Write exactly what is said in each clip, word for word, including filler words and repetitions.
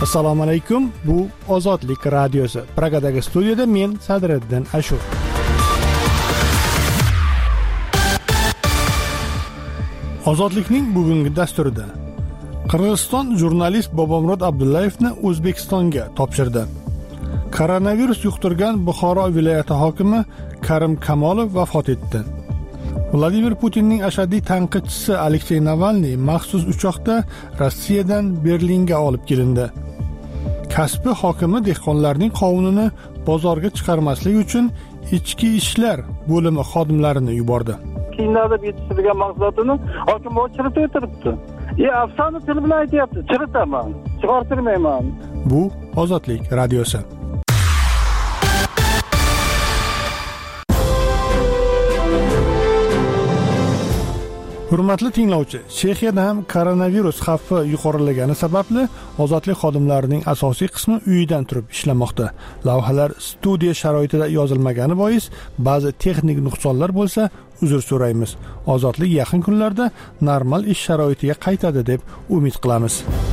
Assalomu alaykum. Bu Ozodlik radiosi. Pragadagi studiyada men Sadriddin Ashur. Ozodlikning bugungi dasturida Qirg'iziston jurnalist Bobomurod Abdullayevni O'zbekistonga topshirdi. Koronavirus yuqtirgan Buxoro viloyati hokimi Karim Kamolov vafot etdi. Vladimir Putinning ashaddiy tanqidchisi Aleksey Navalniy maxsus uchoqda Rossiyadan Berlinga olib kelindi. Kasbi hokimi dehqonlarning qovunini bozorga chiqarmaslik uchun ichki ishlar bo'limi xodimlarini yubordi. Kiyimlarda yetishtirgan maqsadini hokim chiritib o'tiribdi. E, afsona til bilan aytyapti, chiritaman, chiqartirmayman. Bu Ozodlik radiosi. Hurmatli tinglovchi, Chexiyada ham koronavirus xavfi yuqorilagani sababli ozodlik xodimlarining asosiy qismi uyidan turib ishlamoqda. Lavhalar studiya sharoitida yozilmagani bois ba'zi texnik nuqsonlar bo'lsa, uzr so'raymiz. Ozodlik yaqin kunlarda normal ish sharoitiga qaytadi deb umid qilamiz.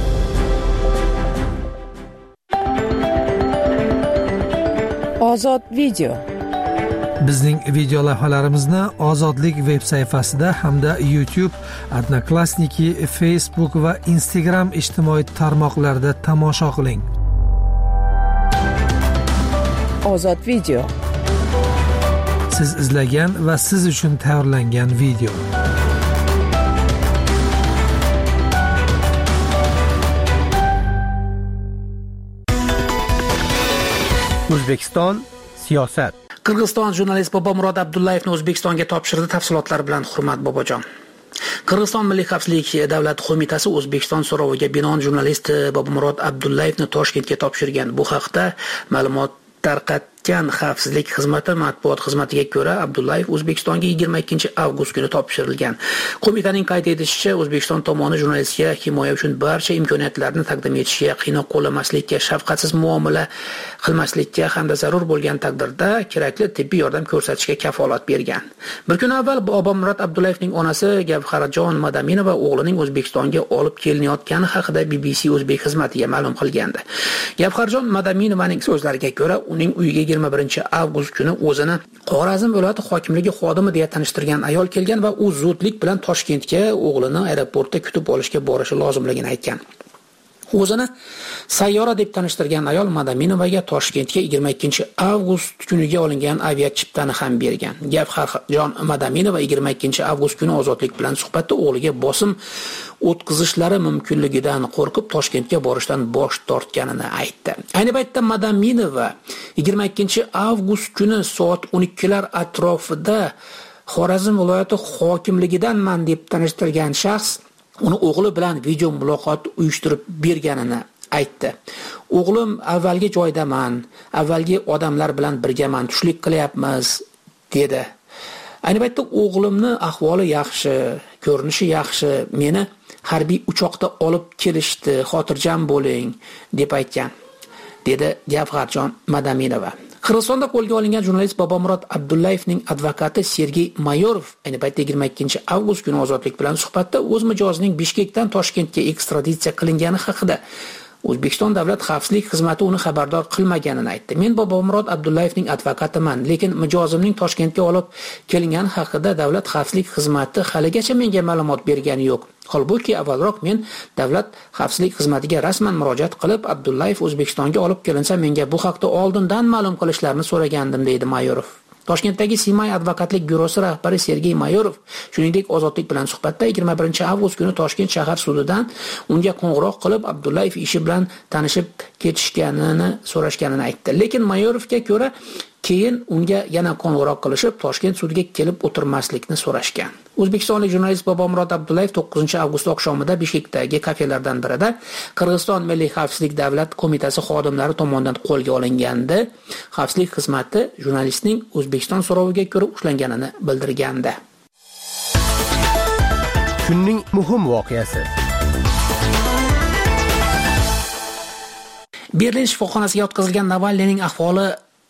Ozod video. Bizning video lavhalarimizni Ozodlik veb sayfasida hamda YouTube, Odnoklassniki, Facebook va Instagram ijtimoiy tarmoqlarida tomosha qiling. Ozod video. Siz izlagan va siz uchun tayyorlangan video. O'zbekiston siyosat. Qirg'iziston jurnalist Bobomurod Abdullayevni O'zbekistonga topshirdi. Tafsilotlar bilan Hurmat Bobojon. Qirg'iziston Milliy xavfsizlik davlat qo'mitasi O'zbekiston so'roviga binoan jurnalist Bobomurod Abdullayevni Toshkentga topshirgan. Bu haqda ma'lumot tarqatgan xavfsizlik xizmati matbuot xizmatiga ko'ra, Abdullayev O'zbekistonga yigirma ikkinchi avgust kuni topshirilgan. Qo'mitaning qayd etishicha, O'zbekiston tomoni jurnalistga himoya uchun barcha imkoniyatlarni taqdim etishga, qiynoq qo'llamaslikka, shafqatsiz muomala qilmaslikka hamda zarur bo'lgan taqdirda kerakli tibbiy yordam ko'rsatishga kafolat bergan. Bir kun avval Bobomurod Abdullayevning onasi Gavharjon Madaminova o'g'lining O'zbekistonga olib kelinayotgani haqida B B C o'zbek xizmatiga ma'lum qilgandi. Gavharjon Madaminovaning so'zlariga ko'ra, uning uyiga yigirma birinchi avgust kuni o'zini Xorazm viloyati hokimligi xodimi deya tanishtirgan ayol kelgan va u zudlik bilan Toshkentga o'g'lini aeroportda kutib olishga borishi lozimligini aytgan. O'zini sayyora deb tanishtirgan ayol Madaminovaga Toshkentga yigirma ikkinchi avgust kuniga olingan aviachiptani ham bergan. Gavharjon Madaminova yigirma ikkinchi avgust kuni Ozodlik bilan suhbatda o'g'liga bosim o'tkazishlari mumkinligidan qo'rqib Toshkentga borishdan bosh tortganini aytdi. Ayni paytda Madaminova yigirma ikkinchi avgust kuni soat o'n ikkilar atrofida Xorazm viloyati hokimligidanman deb tanishtirgan shaxs uni o'g'li bilan video muloqot uyushtirib berganini aytdi. O'g'lim avvalgi joydaman, avvalgi odamlar bilan birgaman, tushlik qilyapmiz dedi. Ayni paytda o'g'limni ahvoli yaxshi, ko'rinishi yaxshi, meni harbiy uchoqda olib kelishdi, xotirjam bo'ling deb aytgan, dedi Gavharjon Madaminova. Qirg'izistonda qo'lga olingan jurnalist Bobomurod Abdullayevning advokati Sergey Mayorov ayni paytda yigirma ikkinchi avgust kuni Ozodlik bilan suhbatda o'z mijozining Bishkekdan Toshkentga ekstraditsiya qilingani haqida O'zbekiston davlat xavfsizlik xizmati uni xabardor qilmaganini aytdi. Men Bobomurod Abdullayevning advokatiman, lekin mijozimning Toshkentga olib kelingani haqida davlat xavfsizlik xizmati haligacha menga ma'lumot bergani yo'q. Holbuki avvalroq men davlat xavfsizlik xizmatiga rasman murojaat qilib, Abdullayev O'zbekistonga olib kelinsa menga bu haqda oldindan ma'lum qilishlarini so'ragandim, deydi Mayorov. Toshkentdagi Simay advokatlik byurosi rahbari Sergey Mayorov shuningdek Ozodlik bilan suhbatda yigirma birinchi avgust kuni Toshkent shahar sudidan unga qo'ng'iroq qilib Abdullayev ishi bilan tanishib ketishganini so'rashganini aytdi. Lekin Mayorovga ko'ra keyin unga yana qo'ng'iroq qilishib Toshkent sudiga kelib o'tirmaslikni so'rashgan. O'zbekistonlik jurnalist Bobomurod Abdullayev to'qqizinchi avgust oqshomida Bishkekdagi kafelardan birida Qirg'iziston Milliy xavfsizlik davlat qo'mitasi xodimlari tomonidan qo'lga olingandi. Xavfsizlik xizmati jurnalistning O'zbekiston so'roviga ko'ra ushlanganini bildirgandi. Kunning muhim voqeasi. Berlin shifoxonasiga yotqizilgan Navalniyning ahvoli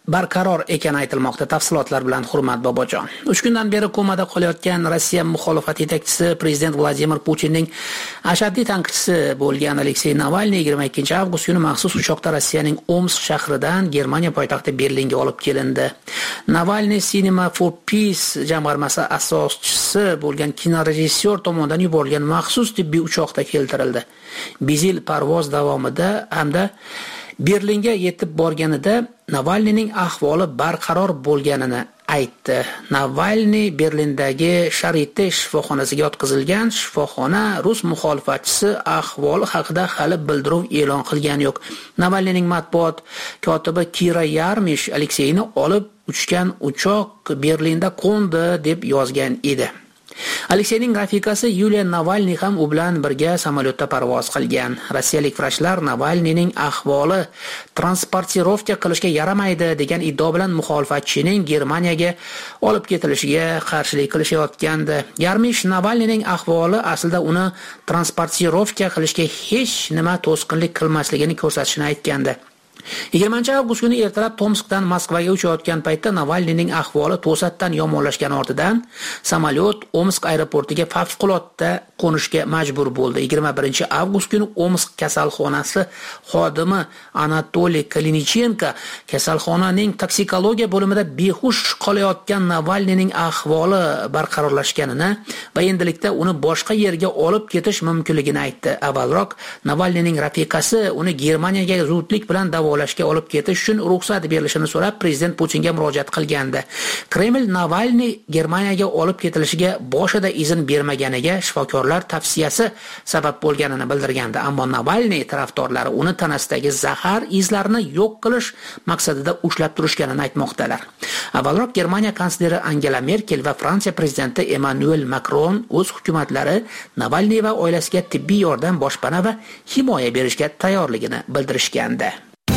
barqaror ekani aytilmoqda. Tafsilotlar bilan Hurmat Bobojon. uch kundan beri komada qolayotgan Rossiya muxolifat yetakchisi prezident Vladimir Putinning ashaddiy tanqidchisi bo'lgan Aleksey Navalniy yigirma ikkinchi avgust kuni maxsus uchoqda Rossiyaning Omsk shahridan Germaniya poytaxti Berlinga olib kelindi. Navalniy Cinema for Peace jamg'armasi asoschisi bo'lgan kinorejissyor tomonidan yuborilgan maxsus tibbiy uchoqda keltirildi. Bizil parvoz davomida hamda Berlinga yetib borganida Navalniyning ahvoli barqaror bo'lganini aytdi. Navalniy Berlindagi Sharite shifoxonasiga yotqizilgan. Shifoxona rus muxolifatchisi ahvoli haqida hali bildiruv e'lon qilgani yo'q. Navalniyning matbuot kotibi Kira Yarmish Alekseyni olib uchgan uchoq Berlinda qo'ndi deb yozgan edi. Alekseyning rafiqasi Yuliya Navalniy ham u bilan birga samolyotda parvoz qilgan. Rossiyalik vrachlar Navalniyning ahvoli transportirovka qilishga yaramaydi degan iddio bilan muxolifatchining Germaniyaga olib ketilishiga qarshilik qilishayotgandi. Yarmish Navalniyning ahvoli aslida uni transportirovka qilishga hech nima to'sqinlik qilmasligini ko'rsatishini aytgandi. yigirmanchi avgust kuni ertalab Tomskdan Moskvaga uchayotgan paytda Navalniyning ahvoli to'satdan yomonlashgan ortidan samolyot Omsk aeroportiga favqulodda qo'nishga majbur bo'ldi. yigirma birinchi avgust kuni Omsk kasalxonasi xodimi Anatoliy Kalinichenko kasalxonaning toksikologiya bo'limida behush qolayotgan Navalniyning ahvoli barqarorlashganini va endilikda uni boshqa yerga olib ketish mumkinligini aytdi. Avvalroq Navalniyning rafiqasi uni Germaniyaga zudlik bilan davolashga olib ketish uchun ruxsat berilishini so'rab prezident Putinga murojaat qilgandi. Kreml Navalniy Germaniyaga olib ketilishiga boshida izn bermaganiga shifokorlar tavsiyasi sabab bo'lganini bildirgandi. Ammo Navalniy tarafdorlari uni tanasidagi zahar izlarini yo'q qilish maqsadida ushlab turishganini aytmoqdalar. Avvalroq Germaniya kansleri Angela Merkel va Fransiya prezidenti Emmanuel Macron o'z hukumatlari Navalniy va oilasiga tibbiy yordam, boshpana va himoya berishga tayyorligini bildirishgandi.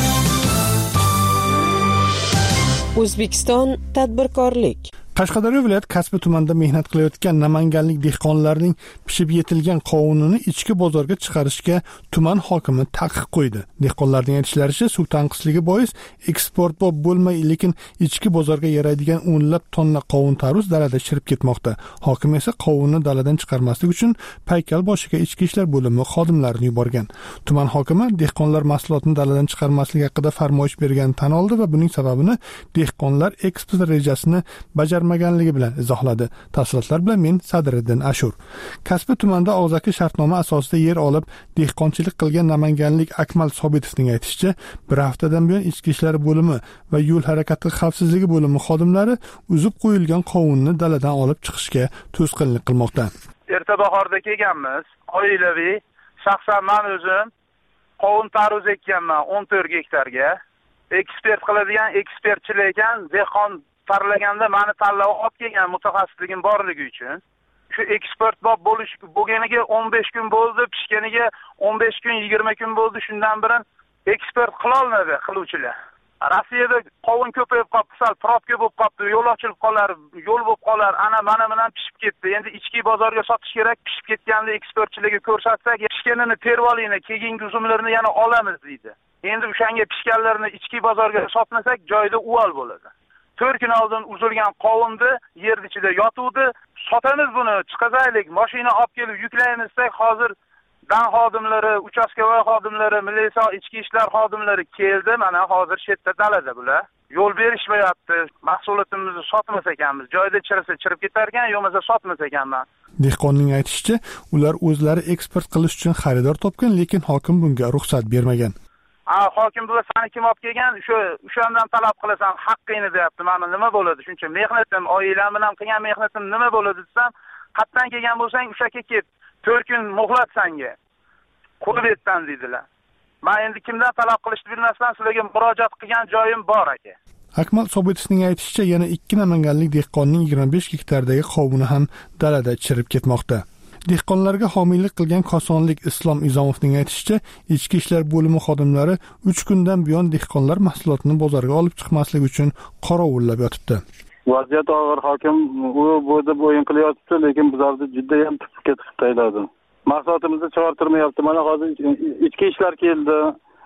O'zbekiston tadbirkorlik. Qashqadaryo viloyat Kasbi tumanida mehnat qilayotgan namanganlik dehqonlarning pishib yetilgan qovunini ichki bozorga chiqarishga tuman hokimi taqiq qo'ydi. Dehqonlarning aytishlaricha, suv tanqisligi bois eksportbop bo'lmay, lekin ichki bozorga yaraydigan o'nlab tonna qovun tarvuz dalada chirib ketmoqda. Hokim esa qovunni daladan chiqarmaslik uchun paykal boshiga ichki ishlar bo'limi xodimlarini yuborgan. Tuman hokimi dehqonlar mahsulotni daladan chiqarmaslik haqida farmoyish berganini tan oldi va buning sababini dehqonlar eksport rejasini bajar maganligi bilan izohladi. Tafsilotlar bilan men Sadriddin Ashur. Kasbi tumanida og'zaki shartnoma asosida yer olib dehqonchilik qilgan namanganlik Akmal Sobitovning aytishicha, bir haftadan buyon ichki ishlar bo'limi va yo'l harakati xavfsizligi bo'limi xodimlari uzib qo'yilgan qovunni daladan olib chiqishga to'sqinlik qilmoqda. Erta bahorda kelganmiz, oilaviy, shaxsan men o'zim qovun tarvuz ekkanman o'n to'rt gektarga. Ekspert qiladigan ekspertchilar ekan, dehqon sarlaganda meni tanlab olib kelgan mutaxassisligim borligi uchun. Shu eksportbop bo'lish bo'lganiga o'n besh kun bo'ldi, pishganiga o'n besh kun, yigirma kun bo'ldi. Shundan birin ekspert qila olmadi qiluvchilar. Rossiyada qovun ko'payib qoldi, sal probka bo'lib qoldi, yo'l ochilib qolar, yo'l bo'lib qolar, ana mana bilan pishib ketdi. Endi ichki bozorga sotish kerak, pishib ketganini ekspertchilarga ko'rsatsak, pishganini terib olinglar, keyingi uzumlarni yana olamiz deydi. Endi o'shanga pishganlarni ichki bozorga sotmasak, joyda uval bo'ladi. to'rt kun oldin uzilgan qovunni yer ichida yotuvdi. Sotamiz buni, chiqazaylik, mashina olib kelib yuklaymiz desak, hozir dan xodimlari, uchastkavoy xodimlari, militsiya ichki ishlar xodimlari keldi. Mana hozir shetda dalada bular. Yo'l berishmayapti. Mahsulotimizni sotmas ekanmiz. Joyda chirisa chirib ketar ekan, yo'qmasa sotmas ekanman. Dehqonning aytishicha, ular o'zlari eksport qilish uchun xaridor topgan, lekin hokim bunga ruxsat bermagan. Ha, hokim bu seni kim olib kelgan? O'sha o'shandan talab qilasan, haqqingni deyapti. Mana nima bo'ladi? Shuncha mehnatim, oilam bilan qilgan mehnatim nima bo'ladi desam, qatdan kelgan bo'lsang, o'shaka ket. to'rt kun muhlat senga. Qo'yib etdan dedilar. Men endi kimdan talab qilishni bilmasdan sizlarga murojaat qilgan joyim bor aka. Akmal Sobitovning aytishicha, yana ikki namanganlik dehqonning yigirma besh gektardagi qovuni ham dalada chirib ketmoqda. Dehqonlarga homiylik qilgan Kosonlik Islom Izomovning aytishicha, ichki ishlar bo'limi xodimlari uch kundan buyon dehqonlar mahsulotini bozorga olib chiqmaslik uchun qorovullab yotibdi. Vaziyat og'ir, hokim u bo'da bo'yin qilyapti, lekin bizlarni juda ham ketib tayladi. Mahsulotimizni chiqartirmayapti. Mana hozir ichki ishlar keldi.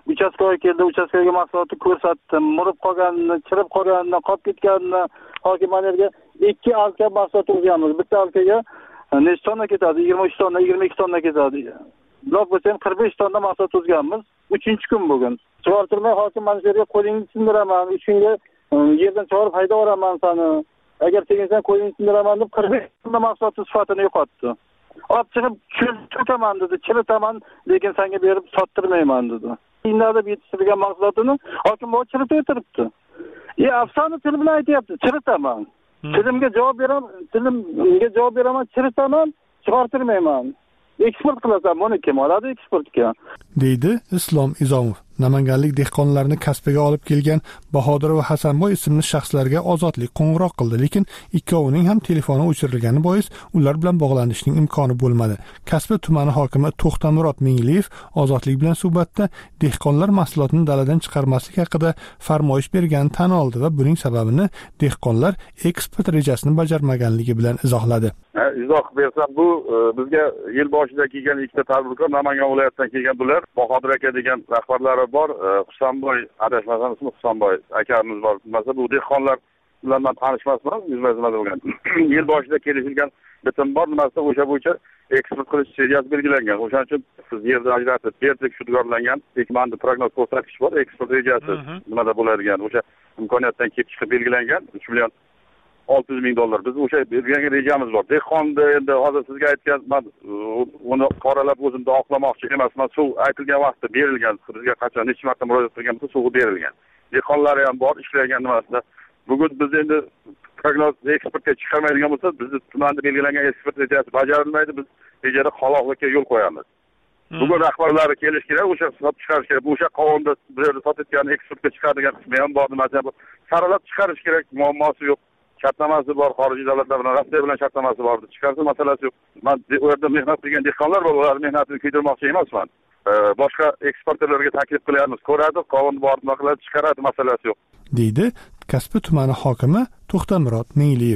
uchastkaga keldi, uchastkaga mahsulotni ko'rsatdim. Murib qolganini, chirib qolganini, qolib ketganini hokimlarga ikki alka mahsulot o'zganmiz. Bitta alkaga necha tonna ketadi? yigirma uch tonna, yigirma ikki tonna ketadi. Blok bo'lsa ham qirq besh tonna mahsulot o'zganmiz. uchinchi kun bugun. Chiqartirmay hokim mana shu yerga qo'lingni sindiraman, uch kunga yerdan chiqarib hayda olaman seni. Agar teginsan qo'lingni sindiraman deb qirq besh tonna mahsulotning sifatini yo'qotdi. Olib chiqib cho'kaman dedi, chiritaman, lekin senga berib sottirmayman dedi. Inada yetishtirilgan mahsulotini hokim bu chiritib o'tiribdi. E afsona til bilan aytyapti, chiritaman. Tilimga javob beraman, tilimga javob beraman, chiritaman, chiqartirmayman. Eksport qilasan, buni kim oladi eksportga? Deydi Islom Izomov. Namanganlik dehqonlarni kasbiga olib kelgan Bahodir va Hasanboy ismli shaxslarga ozodlik qo'ng'iroq qildi, lekin ikkovining ham telefoni o'chirilgani bois ular bilan bog'lanishning imkoni bo'lmadi. Kasbi tumani hokimi To'xtamurod Mingliyev ozodlik bilan suhbatda dehqonlar mahsulotni daladan chiqarmaslik haqida farmoyish berganini tan oldi va buning sababini dehqonlar eksport rejasini bajarmaganligi bilan izohladi. Izoh bersam, bu bizga yil boshida kelgan ikkita tadbirkor Namangan viloyatidan kelgan bular, Bahodir aka degan rahbarlari bor, Husanboy, adashmasam ismi Husanboy akamiz bor. Masalan, bu dehqonlar bilan men tanishmasman, yuzma-yuz bo'lgan. Yil boshida kelishilgan bitim bor, nimasi o'sha bo'yicha eksport qilish rejasi belgilangan. O'shaning uchun siz yerda ajratib berdik, shudgorlangan ekmanda prognoz ko'rsatkichi bor, eksport rejasi nimada bo'ladigan, o'sha imkoniyatdan kelib chiqib belgilangan uch million olti yuz ming dollar. Biz o'sha belgilangan rejamiz bor. Dehqonni endi hozir sizga aytgan, men uni qoralab o'zimda oqlamoqchi emasman. Suv aytilgan vaqtda berilgan, bizga qachon necha marta murojaat qilgan bo'lsa, suvi berilgan. Dehqonlar ham bor, ishlagan nimasida. Bugun biz endi prognoz eksportga chiqarmaydigan bo'lsa, bizni tumanda belgilangan eksport rejasi bajarilmaydi. Biz rejada qoloqlikka yo'l qo'yamiz. Bugun rahbarlari kelish kerak, o'sha sotib chiqarish kerak. O'sha qovunda biz sotayotgan eksportga chiqadigan qismi ham bor, nimasi ham bor. Saralab chiqarish kerak, muammosi yo'q. Shartnomasi bor, xorijiy davlatlar bilan Rossiya bilan shartnomasi bor. Chiqarsa masalasi yo'q. Men u yerda mehnat qilgan dehqonlar bor, ular mehnatini kuydirmoqchi emasman. Boshqa eksportyorlarga taklif qilyapmiz, ko'radi, qovun bor, nima qiladi, chiqaradi, masalasi yo'q. Deydi Kasbi tumani hokimi To'xtamurod Mingliyev.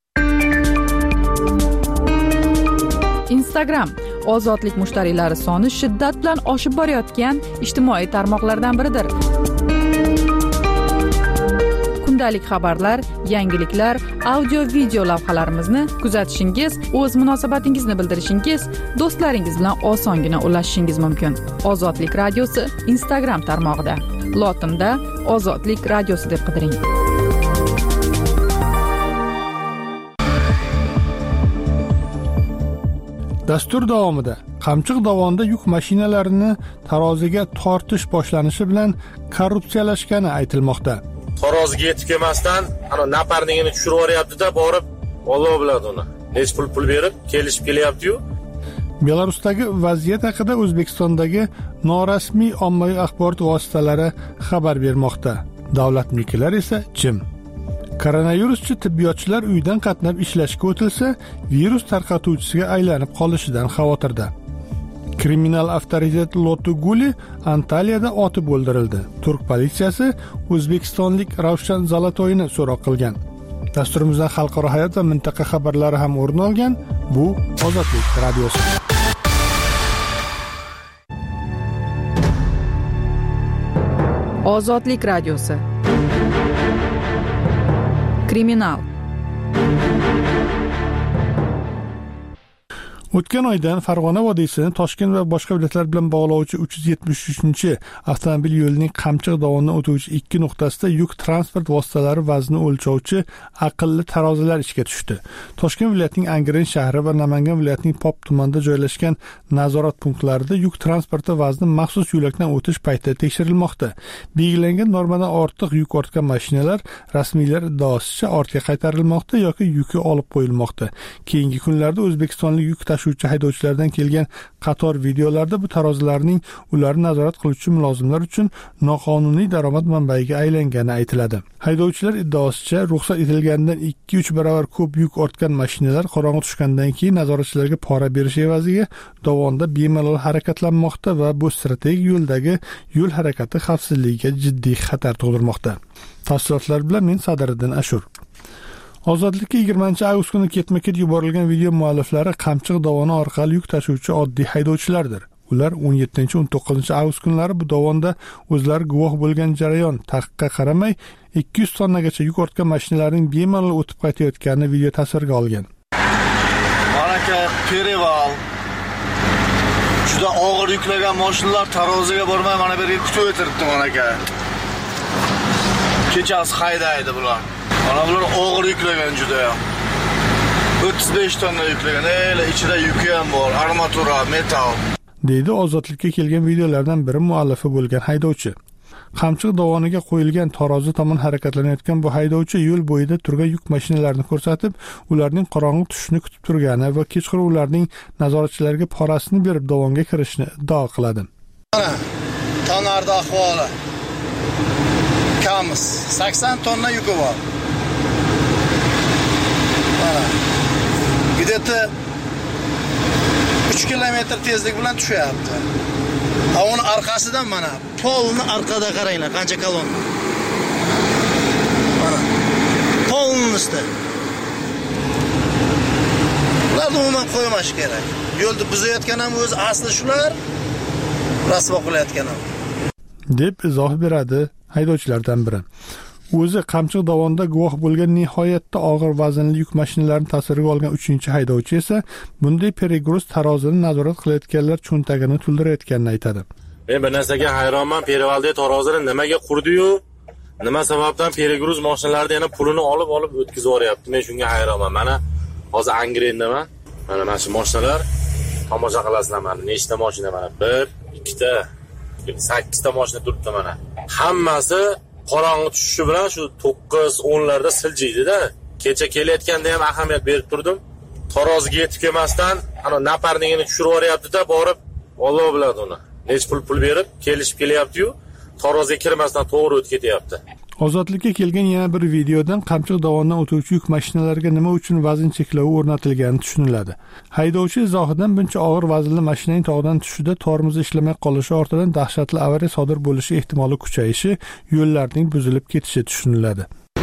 Instagram ozodlik mushtariylari soni shiddat bilan oshib borayotgan ijtimoiy tarmoqlardan biridir. Kundalik xabarlar, yangiliklar, audio video lavhalarimizni kuzatishingiz, o'z munosabatingizni bildirishingiz, do'stlaringiz bilan osongina ulashishingiz mumkin. Ozodlik radiosi Instagram tarmog'ida. Lotinda Ozodlik radiosi deb qidiring. Dastur davomida Qamchiq dovonida yuk mashinalarini taroziga tortish boshlanishi bilan korrupsiyalashgani aytilmoqda. Taroziga yetib kelmasdan, ana naparnigini tushirib yuboryapti-da, borib, Alloh biladi uni. Nech pul pul berib kelishib kelyapti-yu. Belarusdagi vaziyat haqida O'zbekistondagi norasmiy ommaviy axborot vositalari xabar bermoqda. Davlatnikilar esa jim. Koronaviruschi tibbiyotchilar uydan qatnab ishlashga o'tilsa, virus tarqatuvchisiga aylanib qolishidan xavotirda. Kriminal avtoritet Lotu Guli Antaliyada otib o'ldirildi. Turk politsiyasi o'zbekistonlik Ravshan Zalatoyni so'roq qilgan. Dasturimizdan xalqaro hayot va mintaqa xabarlari ham o'rin olgan. Bu Ozodlik radiosi. Ozodlik radiosi. Kriminal. O'tgan oydan Farg'ona vodiysini Toshkent va boshqa viloyatlar bilan bog'lovchi uch yuz yetmish uchinchi avtomobil yo'lining Qamchiq dovonidan o'tuvchi ikki nuqtasida yuk transport vositalari vaznini o'lchovchi aqlli tarozilar ishga tushdi. Toshkent viloyatining Angren shahri va Namangan viloyatining Pop tumanida joylashgan nazorat punktlarida yuk transporti vazni maxsus yo'lakdan o'tish paytida tekshirilmoqda. Belgilangan normadan ortiq yuk ortgan mashinalar rasmiylar iddaosicha ortga qaytarilmoqda yoki yuki olib qo'yilmoqda. Keyingi kunlarda O'zbekistonlik yuk tashuvchi haydovchilardan kelgan qator videolarda bu tarozilarning ularni nazorat qiluvchi mulozimlar uchun noqonuniy daromad manbaiga aylangani aytiladi. Haydovchilar iddaosicha ruxsat etilganidan ikki uch barobar ko'p yuk ortgan mashinalar qorong'i tushgandan keyin nazoratchilarga pora berish evaziga dovonda bemalol harakatlanmoqda va bu strategik yo'ldagi yo'l harakati xavfsizligiga jiddiy xatar tug'dirmoqda. Tafsilotlar bilan men Sadiriddin Ashur. Ozodlikka yigirmanchi avgust kuni ketma-ket yuborilgan video mualliflari Qamchiq dovoni orqali yuk tashuvchi oddiy haydovchilardir. Ular o'n yettinchi o'n to'qqizinchi avgust kunlari bu dovonda o'zlari guvoh bo'lgan jarayon taqiqqa qaramay ikki yuz tonnagacha yuk ortgan mashinalarning bemalol o'tib qaytayotganini video tasvirga olgan. Manaka Pereval juda og'ir yuklagan mashinalar taroziga bormay mana bu yerga kutib o'tiribdi manaka. Kechasi haydaydi bular. Mana bular og'ir yuklagan juda ham. o'ttiz besh tonna yuklagan. Ele ichida yuki ham bor, armatura, metal. deydi ozodlikka kelgan videolardan biri muallifi bo'lgan haydovchi. Qamchiq dovoniga qo'yilgan tarozi tomon harakatlanayotgan bu haydovchi yo'l bo'yida turgan yuk mashinalarini ko'rsatib, ularning qorong'u tushishini kutib turgani va kechqurun ularning nazoratchilarga porasini berib dovonga kirishni iddao qiladi. Mana Tanarda ahvoli. Kamiz sakson tonna yuki bor. Mana Gideti uch kilometr tezlik bilan tushyapti. Ha uni orqasidan mana polni orqada qaranglar, qancha kolonna. Mana polni ustida. Ularni umuman qo'ymash kerak. Yo'lni buzayotgan ham o'zi asli shular, rasvo qilayotgan ham. deb izoh beradi haydovchilardan biri. O'zi Qamchiq dovonida guvoh bo'lgan nihoyatda og'ir vaznli yuk mashinalarini tasvirga olgan uchinchi haydovchi esa bunday Peregruz tarozini nazorat qilayotganlar cho'ntagini to'ldirayotganini aytadi. Men bir narsaga hayronman, Perevalda tarozini nimaga qurdi-yu, nima sababdan Peregruz mashinalaridan yana pulini olib olib o'tkazib yuboryapti. Men shunga hayronman. Mana hozir Angrendaman. Mana mana shu mashinalar tomosha qilasizlar mana. Nechta mashina mana? bir, ikkita, sakkizta mashina turibdi mana. Hammasi qorong'i tushishi bilan shu to'qqiz o'n larda siljiydi-da. Kecha kelayotganda ham ahamiyat berib turdim. Taroziga yetib kelmasdan ana naparnigini tushirib yuboryapti-da, borib Alloh biladi uni. Nech pul pul berib kelishib kelyapti-yu, taroziga kirmasdan to'g'ri o'tib ketyapti. Ozodlikka kelgan yana bir videodan Qamchiq dovonidan o'tuvchi yuk mashinalariga nima uchun vazn cheklavi o'rnatilgani tushuniladi. Haydovchi izohidan buncha og'ir vaznli mashinaning tog'dan tushida tormozi ishlamay qolishi ortidan dahshatli avariya sodir bo'lishi ehtimoli kuchayishi, yo'llarning buzilib ketishi tushuniladi.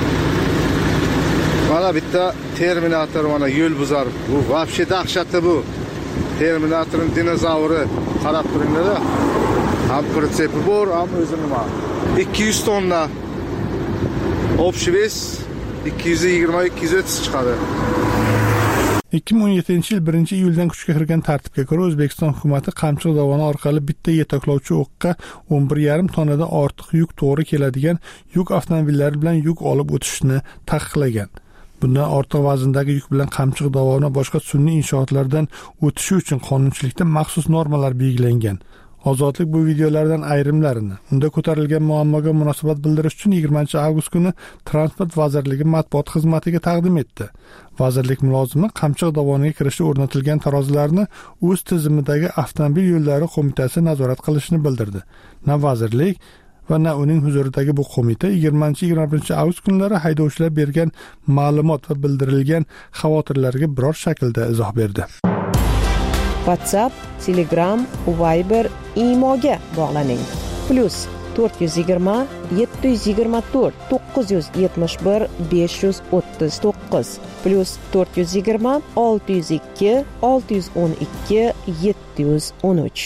Mana bitta Terminator mana yo'l buzar. Bu vobshe dahshatli bu. Terminatorning dinozavri qarab turinglar-da. Ham pritsepi bor, ham o'zi nima? ikki yuz tonna. Общий вес ikki yuz yigirma ikki yuz o'ttiz chiqadi. ikki ming o'n yettinchi yil birinchi iyuldan kuchga kirgan tartibga ko'ra O'zbekiston hukumatı Qamchiq dovoni orqali bitta yetaklovchi o'qqa o'n bir yarim tonnadan ortiq yuk to'g'ri keladigan yuk avtomobillari bilan yuk olib o'tishni taqiqlagan. Bundan ortiq vazndagi yuk bilan Qamchiq dovoni boshqa sun'iy inshootlardan o'tishi uchun qonunchilikda maxsus normalar belgilangan. Ozodlik bu videolardan ayrimlarini, unda ko'tarilgan muammoga munosabat bildirish uchun yigirmanchi avgust kuni Transport vazirligi matbuot xizmatiga taqdim etdi. Vazirlik mulozimi Qamchiq dovoniga kirishda o'rnatilgan tarozilarni o'z tizimidagi avtomobil yo'llari qo'mitasi nazorat qilishini bildirdi. Na vazirlik va na uning huzuridagi bu qo'mita yigirmanchi yigirma birinchi avgust kunlari haydovchilar bergan ma'lumot va bildirilgan xavotirlarga biror shaklda izoh berdi. WhatsApp, Telegram, Viber, Imoga bog'laning. Plus to'rt yuz yigirma yetti yuz yigirma to'rt to'qqiz yuz yetmish bir besh yuz o'ttiz to'qqiz plus to'rt yuz yigirma olti yuz ikki olti yuz o'n ikki yetti yuz o'n uch.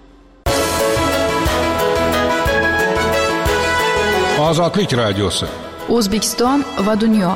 Ozodlik radiosi. O'zbekiston va dunyo.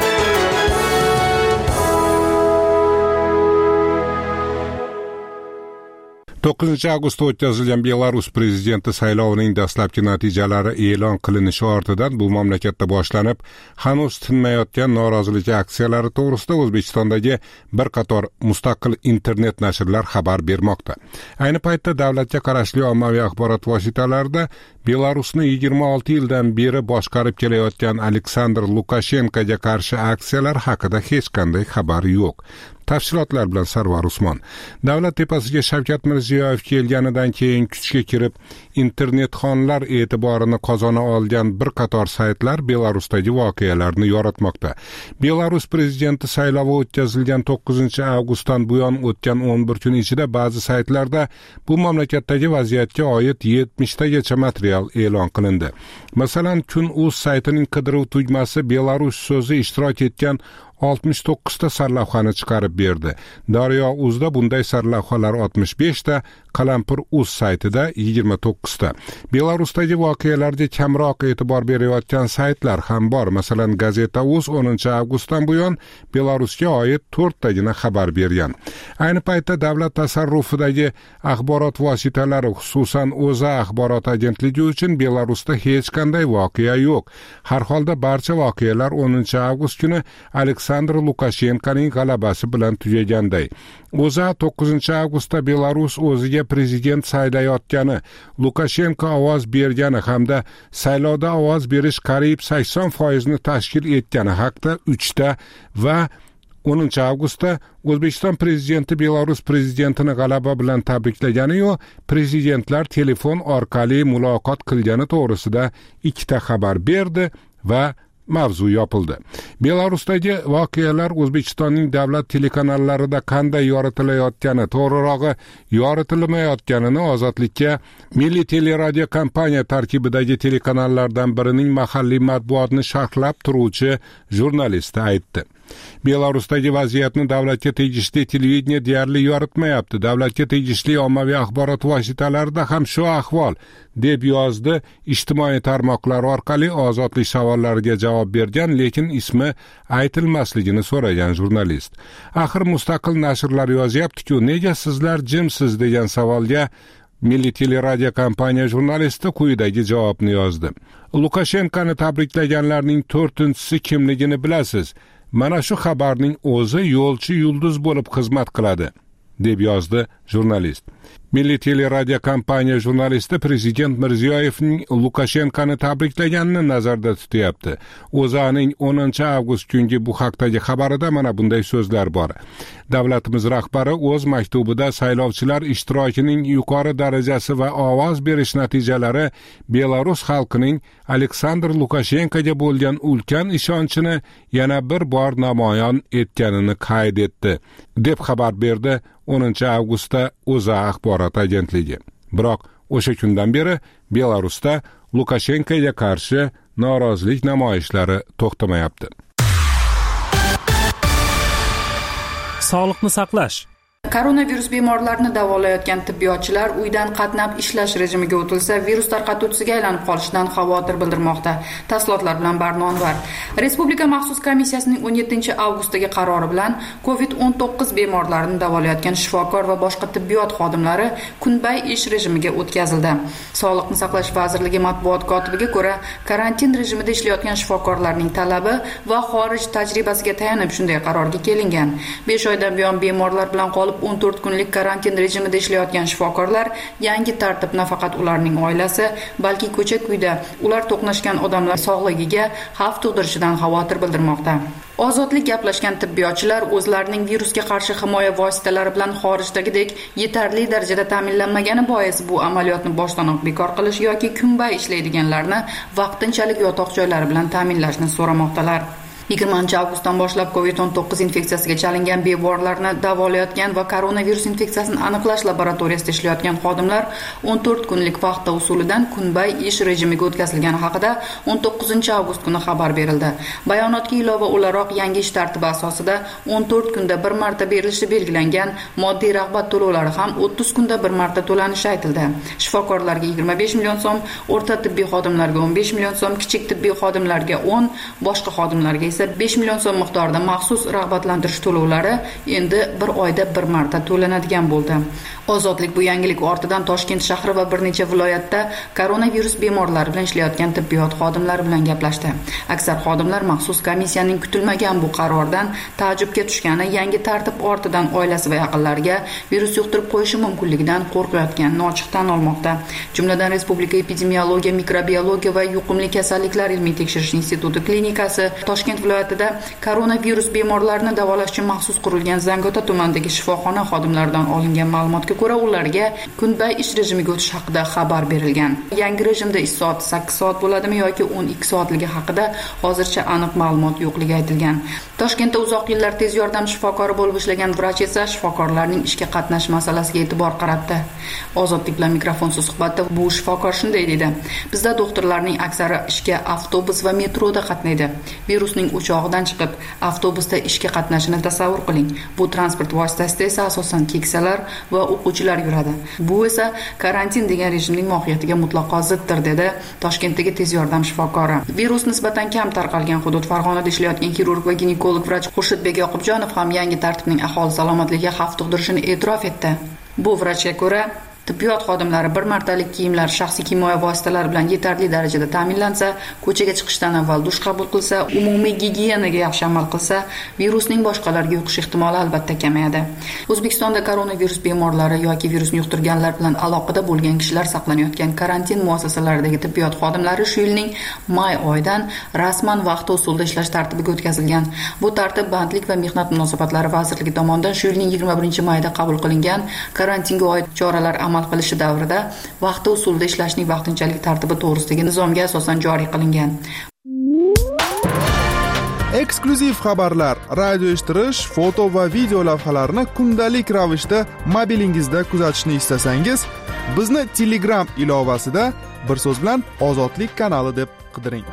to'qqizinchi avgustda o'tkazilgan Belarus prezidenti saylovining dastlabki natijalari e'lon qilinishi ortidan bu mamlakatda boshlanib, hanuz tinmayotgan norozilik aksiyalari to'g'risida O'zbekistondagi bir qator mustaqil internet nashrlar xabar bermoqda. Ayni paytda davlatga qarashli ommaviy axborot vositalarida Belarusni yigirma olti yildan beri boshqarib kelayotgan Aleksandr Lukashenkoga qarshi aksiyalar haqida hech qanday xabar yo'q. Tafsilotlar bilan Sarvar Usmon. Davlat tepasiga Shavkat Mirziyoyev kelganidan keyin kuchga kirib, internetxonlar e'tiborini qozona olgan bir qator saytlar Belarusdagi voqealarni yoritmoqda. Belarus prezidenti saylovi o'tkazilgan to'qqizinchi avgustdan buyon o'tgan o'n bir kun ichida ba'zi saytlarda bu mamlakatdagi vaziyatga oid yetmishtagacha material e'lon qilindi. Masalan, Kun.uz saytining qidiruv tugmasi Belarus so'zi ishtirok etgan oltmish to'qqizta sarlavhani chiqarib berdi. Daryo.uzda bunday sarlavhalar oltmish beshta, Qalampir.uz saytida yigirma to'qqizta. Belarusdagi voqealarga kamroq e'tibor berayotgan saytlar ham bor. Masalan, Gazeta.uz o'ninchi avgustdan buyon Belarusga oid to'rttagina xabar bergan. Ayni paytda davlat tasarrufidagi axborot vositalari, xususan O'zA axborot agentligi uchun Belarusda hech qanday voqea yo'q. Har holda barcha voqealar o'ninchi avgust kuni Aleksandr Lukashenkoning g'alabasi bilan tugaganday. O'zA to'qqizinchi avgustda Belarus o'ziga prezident saylayotgani, Lukashenko ovoz bergani hamda saylovda ovoz berish qariyb sakson foizni tashkil etgani haqida uchta va o'ninchi avgustda O'zbekiston prezidenti Belarus prezidentini g'alaba bilan tabriklagani-yu, prezidentlar telefon orqali muloqot qilgani to'g'risida ikkita xabar berdi va mavzu yopildi. Belarusdagi voqealar O'zbekistonning davlat telekanallarida qanday yoritilayotgani, to'g'rirog'i yoritilmayotganini Ozodlikka Milliy teleradio kompaniya tarkibidagi telekanallardan birining mahalliy matbuotni sharhlab turuvchi jurnalisti aytdi. Belarusdagi vaziyatni davlatga tegishli televideniya deyarli yoritmayapti. Davlatga tegishli ommaviy axborot vositalarida ham shu ahvol, deb yozdi ijtimoiy tarmoqlar orqali ozodlik savollariga javob bergan, lekin ismi aytilmasligini so'ragan jurnalist. Axir mustaqil nashrlar yozyapti-ku, nega sizlar jimsiz degan savolga Milliy teleradio kompaniya jurnalisti quyidagi javobni yozdi. Lukashenkoni tabriklaganlarning to'rtinchisi kimligini bilasiz? Mana shu xabarning o'zi yo'lchi yulduz bo'lib xizmat qiladi, deb yozdi jurnalist. Milliy teleradio kompaniya jurnalisti prezident Mirziyoyevning Lukashenkoni tabriklaganini nazarda tutyapti. O'zAning o'ninchi avgust kungi bu haqdagi xabarida mana bunday so'zlar bor. Davlatimiz rahbari o'z maktubida saylovchilar ishtirokining yuqori darajasi va ovoz berish natijalari Belarus xalqining Aleksandr Lukashenkoga bo'lgan ulkan ishonchini yana bir bor namoyon etganini qayd etdi, deb xabar berdi o'ninchi avgustda O'zA axborot agentligi. Biroq o'sha kundan beri Belarusda Lukashenkoga qarshi norozilik namoyishlari to'xtamayapti. Sog'liqni saqlash. Koronavirus bemorlarini davolayotgan tibbiyotchilar uydan qatnab ishlash rejimiga o'tilsa, virus tarqatuvchisiga aylanib qolishidan xavotir bildirmoqda. Tafsilotlar bilan Barnonvar. Respublika maxsus komissiyasining o'n yettinchi avgustdagi qarori bilan covid o'n to'qqiz bemorlarini davolayotgan shifokor va boshqa tibbiyot xodimlari kunbay ish rejimiga o'tkazildi. Sog'liqni saqlash vazirligi matbuot kotibiga ko'ra, karantin rejimida ishlayotgan shifokorlarning talabi va xorij tajribasiga tayanib shunday qarorga kelingan. besh oydan buyon bemorlar bilan qolib o'n to'rt kunlik karantin rejimida ishlayotgan shifokorlar yangi tartib nafaqat ularning oilasi, balki ko'cha-kuyda ular to'qnashgan odamlar sog'ligiga xavf tug'dirishidan xavotir bildirmoqda. Ozodlik gaplashgan tibbiyotchilar o'zlarining virusga qarshi himoya vositalari bilan xorijdagidek yetarli darajada ta'minlanmagani bois bu amaliyotni boshdanoq bekor qilish yoki kunbay ishlaydiganlarni vaqtinchalik yotoq joylari bilan ta'minlashni so'ramoqdalar. yigirmanchi avgustdan boshlab covid o'n to'qqiz infeksiyasiga chalingan bemorlarni davolayotgan va koronavirus infeksiyasini aniqlash laboratoriyasida ishlayotgan xodimlar o'n to'rt kunlik vaqt usulidan kunbay ish rejimiga o'tkazilgani haqida o'n to'qqizinchi avgust kuni xabar berildi. Bayonotga ilova o'laroq yangi ish tartibi asosida o'n to'rt kunda bir marta berilishi belgilangan moddiy rag'bat to'lovlari ham o'ttiz kunda bir marta to'lanishi aytildi. Shifokorlarga yigirma besh million so'm, o'rta tibbiy xodimlarga o'n besh million so'm, kichik tibbiy xodimlarga o'n, boshqa xodimlarga esa besh million so'm miqdorida maxsus rag'batlantirish to'lovlari endi bir oyda bir marta to'lanadigan bo'ldi. Ozodlik bu yangilik ortidan Toshkent shahri va bir necha viloyatda koronavirus bemorlari bilan ishlayotgan tibbiyot xodimlari bilan gaplashdi. Aksar xodimlar maxsus komissiyaning kutilmagan bu qarordan taajjubga tushgani, yangi tartib ortidan oilasi va yaqinlariga virus yuqtirib qo'yishi mumkinligidan qo'rqayotganini ochiq tan olmoqda. Jumladan Respublika epidemiologiya, mikrobiologiya va yuqumli kasalliklar ilmiy tekshirish instituti klinikasi Toshkent viloyatida koronavirus bemorlarini davolash uchun maxsus qurilgan Zangiota tumanidagi shifoxona xodimlaridan olingan ma'lumotga ko'ra, ularga kunbay ish rejimiga o'tish haqida xabar berilgan. Yangi rejimda ish soati sakkiz soat bo'ladimi yoki o'n ikki soatligi haqida hozircha aniq ma'lumot yo'qligi aytilgan. Toshkentda uzoq yillar tez yordam shifokori bo'lib ishlagan vrach esa shifokorlarning ishga qatnash masalasiga e'tibor qaratdi. Ozodlik bilan mikrofonsiz suhbatda bu shifokor shunday dedi: "Bizda doktorlarning aksari ishga avtobus va metroda qatnaydi. Virusning o'chog'idan chiqib avtobusda ishga qatnashini tasavvur qiling. Bu transport vositasida esa asosan keksalar va o'quvchilar yuradi. Bu esa karantin degan rejimning mohiyatiga mutlaqo ziddir, dedi Toshkentdagi tez yordam shifokori. Virus nisbatan kam tarqalgan hudud Farg'onada ishlayotgan xirurg va ginekolog vrach Xurshidbek Yoqubjonov ham yangi tartibning aholi salomatligiga xavf tug'dirishini e'tirof etdi. Bu vrachga ko'ra, tibbiyot xodimlari bir martalik kiyimlar, shaxsiy himoya vositalari bilan yetarli darajada ta'minlansa, ko'chaga chiqishdan avval dush qabul qilsa, umumiy gigiyenaga yaxshi amal qilsa, virusning boshqalarga yuqish ehtimoli albatta kamayadi. O'zbekistonda koronavirus bemorlari yoki virusni yuqtirganlar bilan aloqada bo'lgan kishilar saqlanayotgan karantin muassasalaridagi tibbiyot xodimlari shu yilning may oyidan rasman vaqti usulda ishlash tartibiga o'tkazilgan. Bu tartib Bandlik va mehnat munosabatlari vazirligi tomonidan shu yilning yigirma birinchi mayda qabul qilingan karantinga oid choralar amal qilishi davrida vaqti usulda ishlashning vaqtinchalik tartibi to'g'risidagi nizomga asosan joriy qilingan. Eksklyuziv xabarlar, radio eshittirish, foto va video lavhalarni kundalik ravishda mobilingizda kuzatishni istasangiz, bizni Telegram ilovasida bir so'z bilan Ozodlik kanali deb qidiring.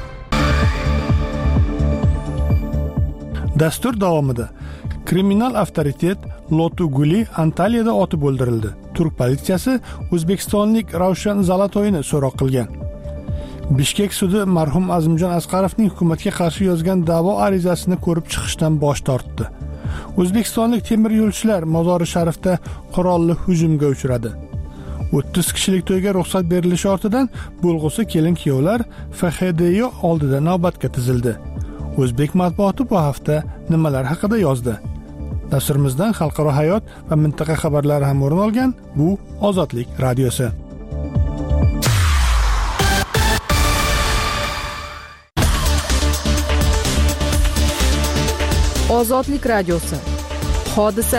Dastur davomida kriminal avtoritet Lotu Guli Antaliyada otib o'ldirildi. Turk politsiyasi o'zbekistonlik Ravshan Zalatoyni so'roq qilgan. Bishkek sudi marhum Azimjon Asqarovning hukumatga qarshi yozgan da'vo arizasini ko'rib chiqishdan bosh tortdi. O'zbekistonlik temir yo'lchilar Mozori Sharifda qurolli hujumga uchradi. o'ttiz kishilik to'yga ruxsat berilishi ortidan bo'lg'usi kelin-kuyovlar F X D Y oldida navbatga tizildi. O'zbek matbuoti bu hafta nimalar haqida yozdi? Dasturimizdan xalqaro hayot va mintaqa xabarlari ham o'rin olgan. Bu Ozodlik radiosi. Ozodlik radiosi. Hodisa.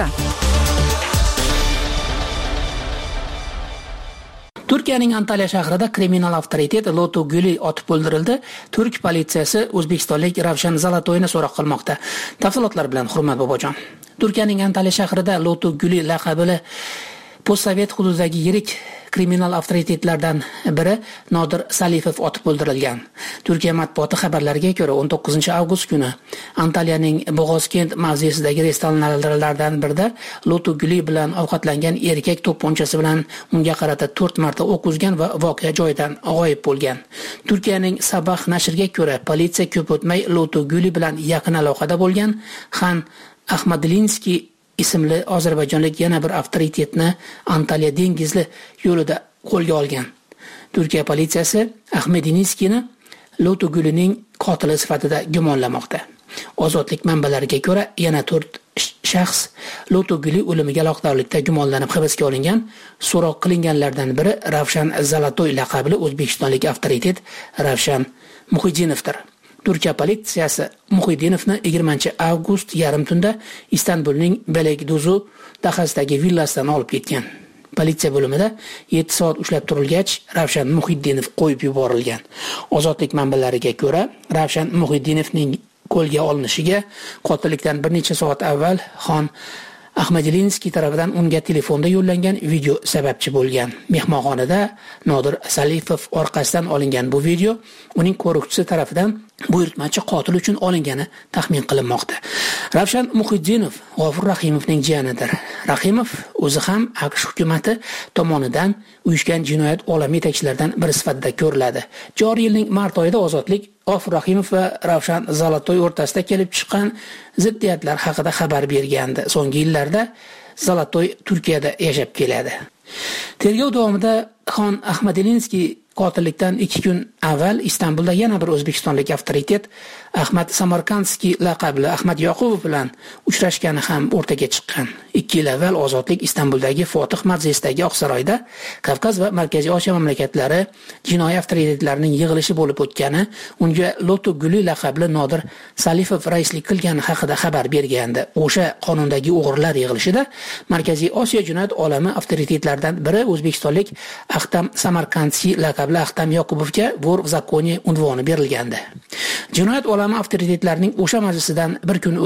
Turkiyaning Antalya shahrida kriminal avtoritet Lotu Guli otib o'ldirildi. Turk politsiyasi o'zbekistonlik Ravshan Zalatoyni so'roq qilmoqda. Tafsilotlar bilan Hurmat Bobojon. Turkiyaning Antalya shahrida Lotu Guli laqabli postsovet hududidagi yirik kriminal avtoritetlardan biri Nodir Salifov otib o'ldirilgan. Turkiya matbuoti xabarlariga ko'ra o'n to'qqizinchi avgust kuni Antalyaning Bo'g'ozkent mavzesidagi restoranlardan birida Lotu Guli bilan ovqatlangan erkak to'pponchasi bilan unga qarata to'rt marta o'q uzgan va voqea joyidan g'oyib bo'lgan. Turkiyaning Sabah nashriga ko'ra, politsiya ko'p o'tmay Lotu Guli bilan yaqin aloqada bo'lgan Xan Ahmadilinskiy ismli ozarbayjonlik yana bir avtoritetni Antalya dengizli yo'lida qo'lga olgan. Turkiya politsiyasi Ahmedilinskiyni Lotu Gulining qotili sifatida gumonlamoqda. Ozodlik manbalariga ko'ra, yana to'rt shaxs Lotu Guli o'limiga aloqadorlikda gumonlanib hibsga olingan. So'roq qilinganlardan biri Ravshan Zalatoy laqabli o'zbekistonlik avtoritet Ravshan Muhiddinovdir. Turkiya politsiyasi Muhiddinovni yigirmanchi avgust yarim tunda Istanbulning Belegduzu dahasidagi villasidan olib ketgan. Politsiya bo'limida yetti soat ushlab turilgach, Ravshan Muhiddinov qo'yib yuborilgan. Ozodlik manbalariga ko'ra, Ravshan Muhiddinovning qo'lga olinishiga qotillikdan bir necha soat avval Xon Ahmadilinskiy tomonidan unga telefonda yo'llangan video sababchi bo'lgan. Mehmonxonada Nodir Salifov orqasidan olingan bu video uning qo'riqchisi tomonidan buyurtmachi qotil uchun olingani taxmin qilinmoqda. Ravshan Muhiddinov G'ofur Rahimovning jiyanidir. Rahimov o'zi ham AQSh hukumatı tomonidan uyushgan jinoyat olami yetakchilaridan biri sifatida ko'riladi. Joriy yilning mart oyida Ozodlik G'ofur Rahimov va Ravshan Zalatoy o'rtasida kelib chiqqan ziddiyatlar haqida xabar bergandi. So'nggi yillarda Zalatoy Turkiyada yashab keladi. Tergov davomida Xon Ahmadilinskiy qotillikdan ikki kun avval Istanbulda yana bir o'zbekistonlik avtoritet Ahmad Samarkandskiy laqabli Ahmad Yoqubov bilan uchrashgani ham o'rtaga chiqqan. ikki yil avval Ozodlik Istanbuldagi Fotih mavzesidagi Oqsaroyda Kavkaz va Markaziy Osiyo mamlakatlari jinoiy avtoritetlarining yig'ilishi bo'lib o'tgani, unga Lotu Guli laqabli Nodir Salifov raislik qilgani haqida xabar bergandi. O'sha qonundagi o'g'rilar yig'ilishida Markaziy Osiyo jinoyat olami avtoritetlaridan biri o'zbekistonlik Ahtam Samarkandskiy laqabli Ahtam Yoqubovga Vor v zakoni unvoni berilgandi. Jinoyat olami avtoritetlarining o'sha majlisidan bir kun o'tib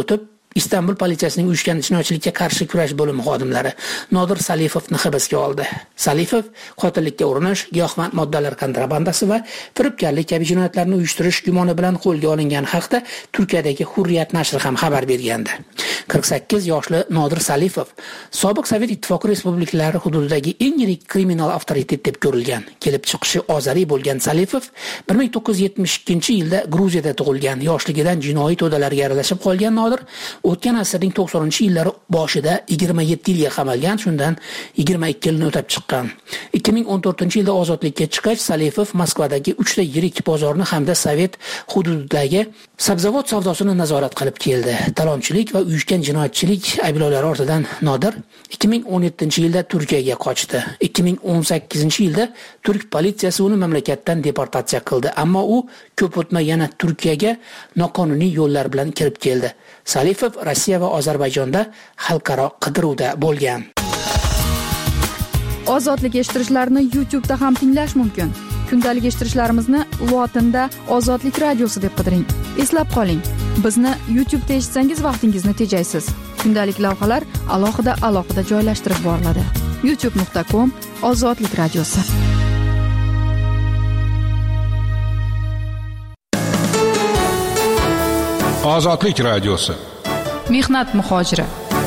Istanbul politsiyasining uyushgan jinoyatchilikka qarshi kurash bo'limi xodimlari Nodir Salifovni hibsga oldi. Salifov qotillikka urinish, giyohvand moddalar kontrabandasi va firibgarlik kabi jinoyatlarni uyushtirish gumoni bilan qo'lga olingani haqida Turkiyadagi Hurriyat nashri ham xabar bergandi. qirq sakkiz yoshli Nodir Salifov sobiq Sovet Ittifoqi respublikalari hududidagi eng yirik kriminal avtoritet deb ko'rilgan. Kelib chiqishi ozariy bo'lgan Salifov bir ming to'qqiz yuz yetmish ikkinchi yilda Gruziyada tug'ilgan. Yoshligidan jinoiy to'dalarga aralashib qolgan Nodir o'tgan asrning to'qsoninchi yillari boshida yigirma yetti yilga qamalgan, shundan yigirma ikki yilni o'tab chiqqan. ikki ming o'n to'rtinchi yilda ozodlikka chiqqach, Salifov Moskvadagi uchta yirik bozorni hamda Sovet hududidagi sabzavot savdosini nazorat qilib keldi. Talonchilik va uyushgan jinoyatchilik ayblovlari ortidan Nodir ikki ming o'n yettinchi yilda Turkiyaga qochdi. ikki ming o'n sakkizinchi yilda turk politsiyasi uni mamlakatdan deportatsiya qildi, ammo u ko'p o'tmay yana Turkiyaga noqonuniy yo'llar bilan kirib keldi. Salifov Rossiya va Ozarbayjonda xalqaro qidiruvda bo'lgan. Ozodlik eshittirishlarni YouTube'da ham tinglash mumkin. Kundalik eshittirishlarimizni lotinda Ozodlik radiosi deb qidiring. Eslab qoling, bizni YouTube'da eshitsangiz vaqtingizni tejaysiz. Kundalik lavhalar alohida alohida joylashtirib boriladi. youtube nuqta com Ozodlik radiosi. Ozodlik radiosi. Mehnat muhojiri.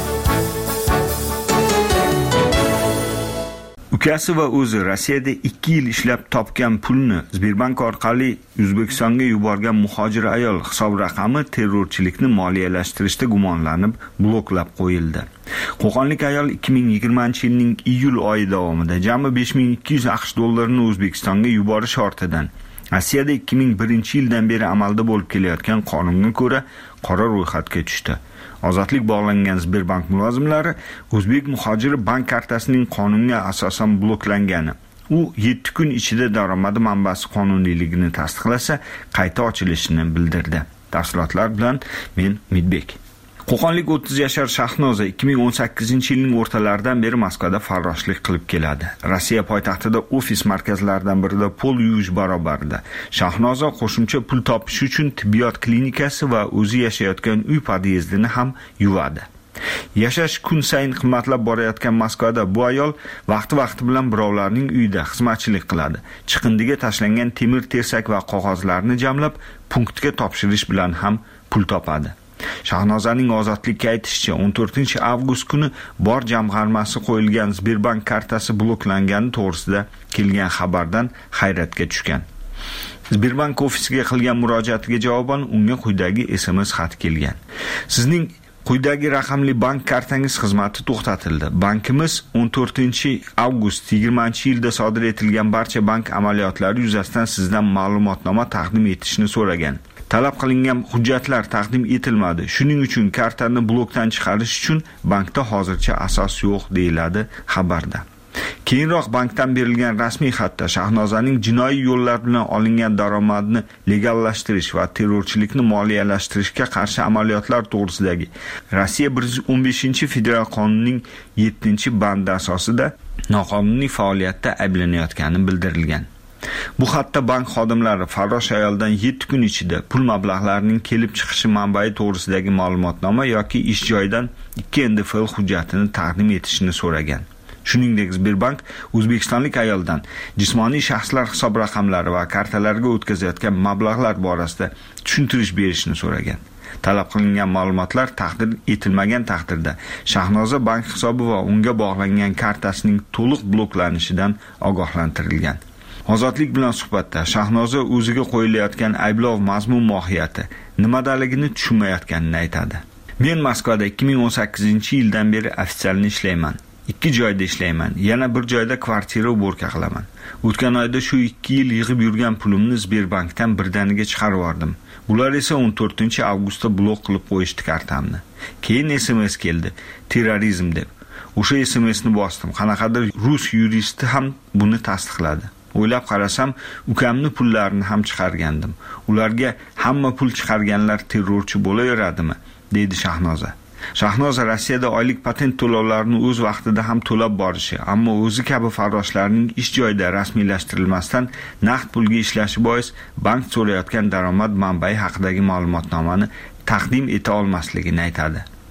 Ukasi va o'zi Rossiyada ikki yil ishlab topgan pulni Sberbank orqali O'zbekistonga yuborgan muhojir ayol hisob raqami terrorchilikni moliyalashtirishda gumonlanib bloklab qo'yildi. Qo'qonlik ayol ikki ming yigirmanchi yilning iyul oyi davomida jami besh ming ikki yuz aqsh dollarini O'zbekistonga yuborish ortidan Rossiyada ikki ming birinchi yildan beri amalda bo'lib kelayotgan qonunga ko'ra qora ro'yxatga tushdi. Ozodlik bog'langan Sberbank mulozimlari o'zbek muhojiri bank kartasining qonunga asosan bloklangani, u yetti kun ichida daromadi manbasi qonuniyligini tasdiqlasa, qayta ochilishini bildirdi. Tafsilotlar bilan men Midbek. Qo'qonlik o'ttiz yashar Shahnoza ikki ming o'n sakkizinchi yilning o'rtalaridan beri Moskvada farroshlik qilib keladi. Rossiya poytaxtida ofis markazlaridan birida pul yuvish barobarida Shahnoza qo'shimcha pul topish uchun tibbiyot klinikasi va o'zi yashayotgan uy podyezdini ham yuvadi. Yashash kun sayin qimmatlab borayotgan Moskvada bu ayol vaqti-vaqti bilan birovlarning uyida xizmatchilik qiladi. Chiqindiga tashlangan temir tersak va qog'ozlarni jamlab punktga topshirish bilan ham pul topadi. Shahnozaning ozodlikka aytishicha, o'n to'rtinchi avgust kuni bor jamg'armasi qo'yilgan Sberbank kartasi bloklangani to'g'risida kelgan xabardan hayratga tushgan. Sberbank ofisiga qilgan murojaatiga javoban unga quyidagi S M S xat kelgan. Sizning quyidagi raqamli bank kartangiz xizmati to'xtatildi. Bankimiz o'n to'rtinchi avgust yigirmanchi yilda sodir etilgan barcha bank amaliyotlari yuzasidan sizdan ma'lumotnoma taqdim etishni so'ragan. Talab qilingan hujjatlar taqdim etilmadi. Shuning uchun kartani blokdan chiqarish uchun bankda hozircha asos yo'q, deyiladi xabarda. Keyinroq bankdan berilgan rasmiy xatda Shahnozaning jinoiy yo'llar bilan olingan daromadni legallashtirish va terrorchilikni moliyalashtirishga qarshi amaliyotlar to'g'risidagi Rossiya bir yuz o'n beshinchi federal qonunining yettinchi bandi asosida noqonuniy faoliyatda ayblanayotgani bildirilgan. Bu xatda bank xodimlari farrosh ayoldan yetti kun ichida pul mablag'larining kelib chiqishi manbai to'g'risidagi ma'lumotnoma yoki ish joyidan ikki N D F L hujjatini taqdim etishini so'ragan. Shuningdek, Sberbank o'zbekistonlik ayoldan jismoniy shaxslar hisob raqamlari va kartalarga o'tkazayotgan mablag'lar borasida tushuntirish berishni so'ragan. Talab qilingan ma'lumotlar taqdim etilmagan taqdirda Shahnoza bank hisobi va unga bog'langan kartasining to'liq bloklanishidan ogohlantirilgan. Ozodlik bilan suhbatda Shahnoza o'ziga qo'yilayotgan ayblov mazmun mohiyati nimadaligini tushunmayotganini aytadi. Men Moskvada ikki ming o'n sakkizinchi yildan beri ofitsialni ishlayman. Ikki joyda ishlayman. Yana bir joyda kvartira o'borka qilaman. O'tgan oyda shu ikki yil yig'ib yurgan pulimni Sberbankdan birdaniga chiqarib yubordim. Bular esa o'n to'rtinchi avgustda blok qilib qo'yishdi kartamni. Keyin S M S keldi, terrorizm deb. O'sha S M Sni bosdim. Qanaqadir rus yuristi ham buni tasdiqladi. O'ylab qarasam, ukamni pullarini ham chiqargandim. Ularga hamma pul chiqarganlar terrorchi bo'laveradimi, dedi Shahnoza. Shahnoza Rossiyada oylik patent to'lovlarini o'z vaqtida ham to'lab borishi, ammo o'zi kabi farroshlarning ish joyida rasmiylashtirilmasdan naqd pulga ishlashi bois bank so'rayotgan daromad manbai haqidagi ma'lumotnomani taqdim eta olmasligini aytadi.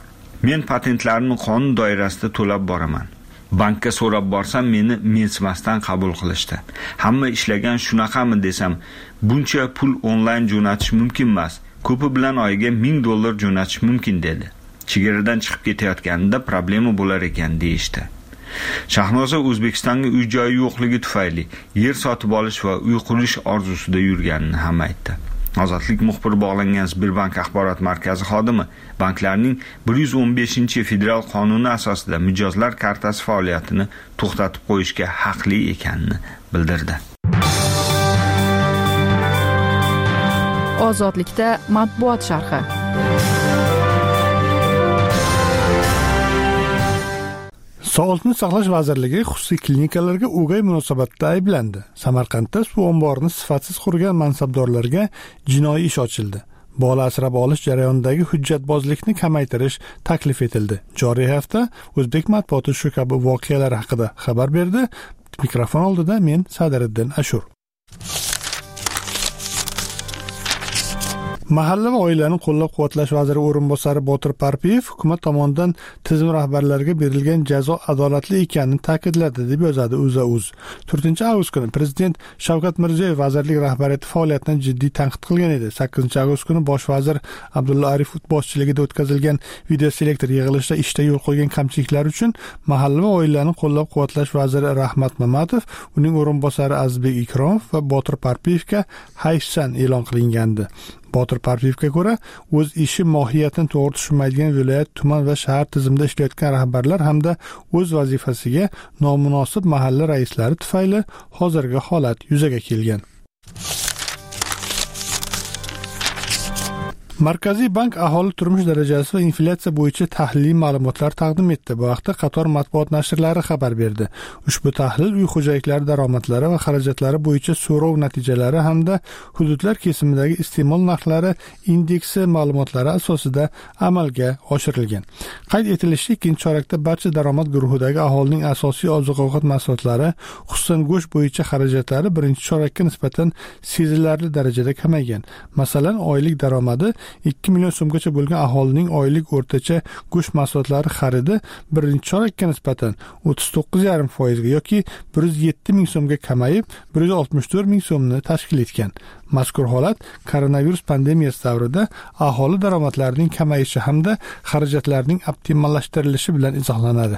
Men patentlarni qonun doirasida to'lab boraman. Bankka so'rab borsam meni mensimasdan qabul qilishdi. Hamma ishlagan shunaqami desam, buncha pul onlayn jo'natish mumkin emas. Ko'pi bilan oyiga ming dollar jo'natish mumkin dedi. Chegaradan chiqib ketayotganida problema bo'lar ekan deyishdi. Shahnoza O'zbekistonga uy joyi yo'qligi tufayli yer sotib olish va uy qurish orzusida yurganini ham aytdi. Ozodlik muxbiri bog'langan Sberbank axborot markazi xodimi banklarning bir yuz o'n beshinchi federal qonuni asosida mijozlar kartasi faoliyatini to'xtatib qo'yishga haqli ekanini bildirdi. Ozodlikda matbuot sharhi. Sog'liqni saqlash vazirligi xususiy klinikalarga o'gay munosabatda ayblandi. Samarqandda suv omborini sifatsiz qurgan mansabdorlarga jinoiy ish ochildi. Bola asrab olish jarayonidagi hujjatbozlikni kamaytirish taklif etildi. Joriy hafta O'zbek matbuoti shu kabi voqealar haqida xabar berdi. Mikrofon oldida men Sadiriddin Ashur. Mahalla va oilani qo'llab-quvvatlash vaziri o'rinbosari Botir Parpiyev hukumat tomonidan tizim rahbarlariga berilgan jazo adolatli ekanini ta'kidladi deb yozadi O'zA-uz. to'rtinchi avgust kuni prezident Shavkat Mirziyoyev vazirlik rahbariyati faoliyatini jiddiy tanqid qilgan edi. sakkizinchi avgust kuni bosh vazir Abdulla Aripov boshchiligida o'tkazilgan video selektor yig'ilishida ishda yo'l qo'ygan kamchiliklar uchun mahalla va oilani qo'llab-quvvatlash vaziri Rahmat Mamatov, uning o'rinbosari Azizbek Ikromov va Botir Parpiyevga hayfsan e'lon qilingandi. Botir Parpiyevga ko'ra, o'z ishi mohiyatini to'g'ri tushunmaydigan viloyat, tuman va shahar tizimida ishlayotgan rahbarlar hamda o'z vazifasiga nomunosib mahalla raislari tufayli hozirgi holat yuzaga kelgan. Markaziy bank aholi turmush darajasi va inflyatsiya bo'yicha tahliliy ma'lumotlar taqdim etdi. Bu haqda qator matbuot nashrlari xabar berdi. Ushbu tahlil uy xo'jaliklari daromadlari va xarajatlari bo'yicha so'rov natijalari hamda hududlar kesimidagi iste'mol narxlari indeksi ma'lumotlari asosida amalga oshirilgan. Qayd etilishicha, ikkinchi chorakda barcha daromad guruhidagi aholining asosiy oziq-ovqat mahsulotlari, xususan go'sht bo'yicha xarajatlari birinchi chorakka nisbatan sezilarli darajada kamaygan. Masalan, oylik daromadi ikki million so'mgacha bo'lgan aholining oylik o'rtacha go'sht mahsulotlari xaridi birinchi chorakka nisbatan o'ttiz to'qqiz yarim foiz ga yoki bir yuz yetti ming so'mga kamayib, bir yuz oltmish to'rt ming so'mni tashkil etgan. Mazkur holat koronavirus pandemiyasi davrida aholi daromadlarining kamayishi hamda xarajatlarning optimallashtirilishi bilan izohlanadi.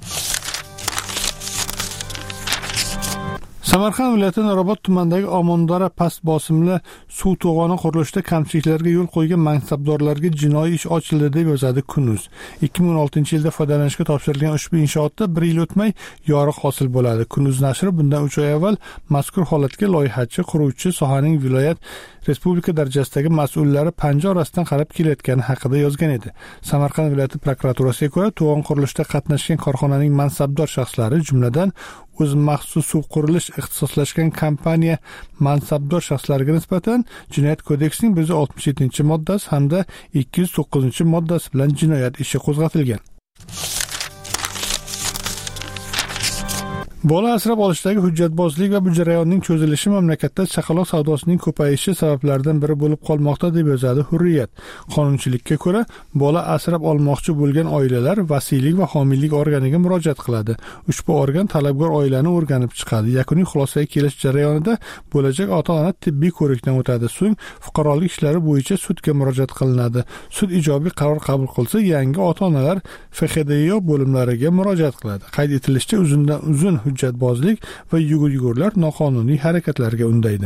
Samarqand viloyati Nurobod tumanidagi Omondora past bosimli suv to'g'oni qurilishida kamchiliklarga yo'l qo'ygan mansabdorlarga jinoiy ish ochildi deb yozadi Kunuz. ikki ming o'n oltinchi yilda foydalanishga topshirilgan ushbu inshootda bir yil o'tmay yoriq hosil bo'ladi. Kunuz nashri bundan uch oy avval mazkur holatga loyihachi, quruvchi, sohaning viloyat respublika darajasidagi mas'ullari panja orasidan qarab kelayotgani haqida yozgan edi. Samarqand viloyati prokuraturasiga ko'ra, to'g'on qurilishda qatnashgan korxonaning mansabdor shaxslari, jumladan o'z maxsus suv qurilish ixtisoslashgan kompaniya mansabdor shaxslariga nisbatan Jinoyat kodeksining bir yuz oltmish yettinchi moddasi hamda ikki yuz to'qqizinchi moddasi bilan jinoyat ishi qo'zg'atilgan. Bola asrab olishdagi hujjatbozlik va bu jarayonning cho'zilishi mamlakatda chaqaloq savdosining ko'payishi sabablaridan biri bo'lib qolmoqda deb yozadi Hurriyat. Qonunchilikka ko'ra, bola asrab olmoqchi bo'lgan oilalar vasiylik va homiylik organiga murojaat qiladi. Ushbu organ talabgor oilani o'rganib chiqadi. Yakuniy xulosaga kelish jarayonida bo'lajak ota-ona tibbiy ko'rikdan o'tadi. So'ng fuqarolik ishlari bo'yicha sudga murojaat qilinadi. Sud ijobiy qaror qabul qilsa, yangi ota-onalar F X D Y bo'limlariga murojaat qiladi. Qayd etilishicha, uzundan uzun hujjatbozlik va yugur-yugurlar noqonuniy harakatlarga undaydi.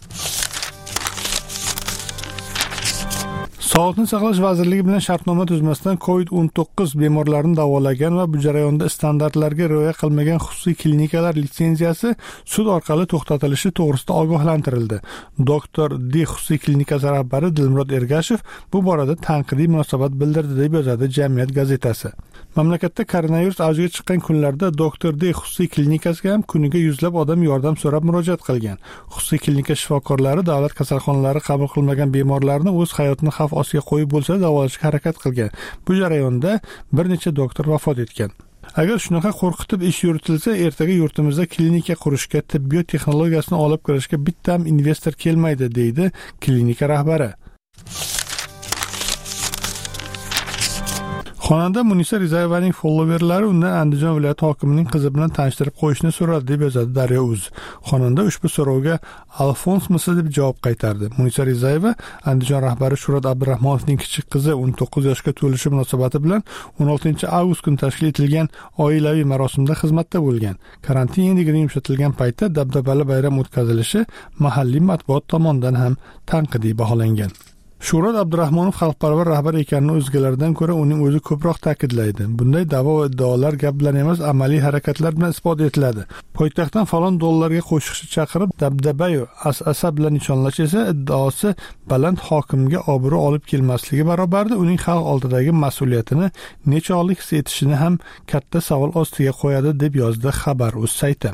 Sog'liqni saqlash vazirligi bilan shartnoma tuzmasdan covid o'n to'qqiz bemorlarini davolagan va bu jarayonda standartlarga rioya qilmagan xususiy klinikalar litsenziyasi sud orqali to'xtatilishi to'g'risida ogohlantirildi. Doktor D xususiy klinikasi rahbari Dilmurod Ergashev bu borada tanqidiy munosabat bildirdi deb yozadi Jamiyat gazetasi. Mamlakatda koronavirus avjiga chiqqan kunlarda Doktor D xususiy klinikasiga ham kuniga yuzlab odam yordam so'rab murojaat qilgan. Xususiy klinika shifokorlari davlat kasalxonalari qabul qilmagan bemorlarni o'z hayotini xavf ostiga qo'yib bo'lsa davolashga harakat qilgan. Bu jarayonda bir necha doktor vafot etgan. Agar shunaqa qo'rqitib ish yuritilsa, ertaga yurtimizda klinika qurishga, tibbiyot texnologiyasini olib kirishga bitta ham investor kelmaydi, deydi klinika rahbari. Xonanda Munisa Rizayevaning followerlari undan Andijon viloyati hokimining qizi bilan tanishtirib qo'yishni so'radi deb yozadi Daryo.uz. Xonanda ushbu so'rovga Alfonsmisiz deb javob qaytardi. Munisa Rizayeva Andijon rahbari Shuhrat Abdurahmonovning kichik qizi o'n to'qqiz yoshga to'lishi munosabati bilan o'n oltinchi avgust kuni tashkil etilgan oilaviy marosimda xizmatda bo'lgan. Karantin endigina yumshatilgan paytda dabdabali bayram o'tkazilishi mahalliy matbuot tomonidan ham tanqidiy baholangan. Shuhrat Abdurahmonov xalqparvar rahbar ekanini o'zgalardan ko'ra uning o'zi ko'proq ta'kidlaydi. Bunday da'vo va iddaolar gap bilan emas, amaliy harakatlar bilan isbot etiladi. Poytaxtdan falon dollarga qo'shiqchi chaqirib, dabdabayu as-asa bilan nishonlash esa iddaosi baland hokimga obro' olib kelmasligi barobarida uning xalq oldidagi mas'uliyatini nechog'lik his etishini ham katta savol ostiga qo'yadi deb yozdi Xabar.uz sayti.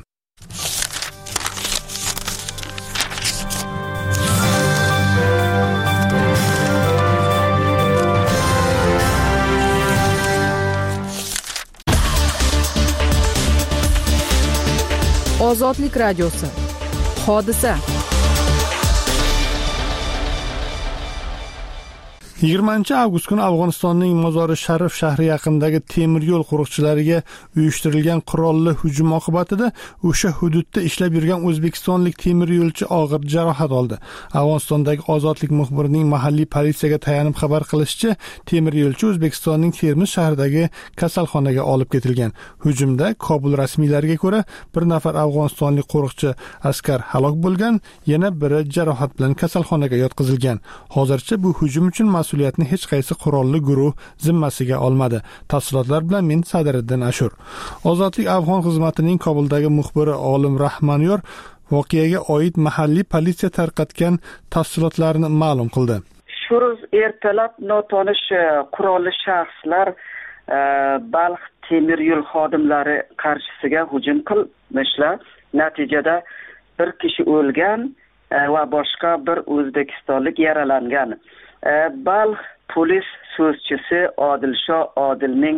Ozodlik radiosi. Hodisa. yigirmanchi avgust kuni Afg'onistonning Mozori Sharif shahri yaqinidagi temir yo'l qo'riqchilariga uyushtirilgan qurolli hujum oqibatida o'sha hududda ishlab yurgan o'zbekistonlik temir yo'lchi og'ir jarohat oldi. Afg'onistondagi Ozodlik muxbirining mahalliy politsiyaga tayanib xabar qilishicha, temir yo'lchi O'zbekistonning Termiz shahridagi kasalxonaga olib ketilgan. Hujumda Kobul rasmiylariga ko'ra bir nafar afg'onistonlik qo'riqchi askar halok bo'lgan, yana biri jarohat bilan kasalxonaga yotqizilgan. Hozircha bu hujum uchun mas'uliyatni hech qaysi qurolli guruh zimmasiga olmadi. Tafsilotlar bilan men Sadiriddin Ashur. Ozodlik Afg'on xizmatining Kobuldagi muxbiri Olim Rahmanyor voqeaga oid mahalliy politsiya tarqatgan tafsilotlarni ma'lum qildi. Shu ro'z ertalab notanish qurolli shaxslar Balx temir yo'l xodimlari qarshisiga hujum qilmishlar. Natijada bir kishi o'lgan va boshqa bir o'zbekistonlik yaralangan. Balx polis so'zchisi Odilsho Odilning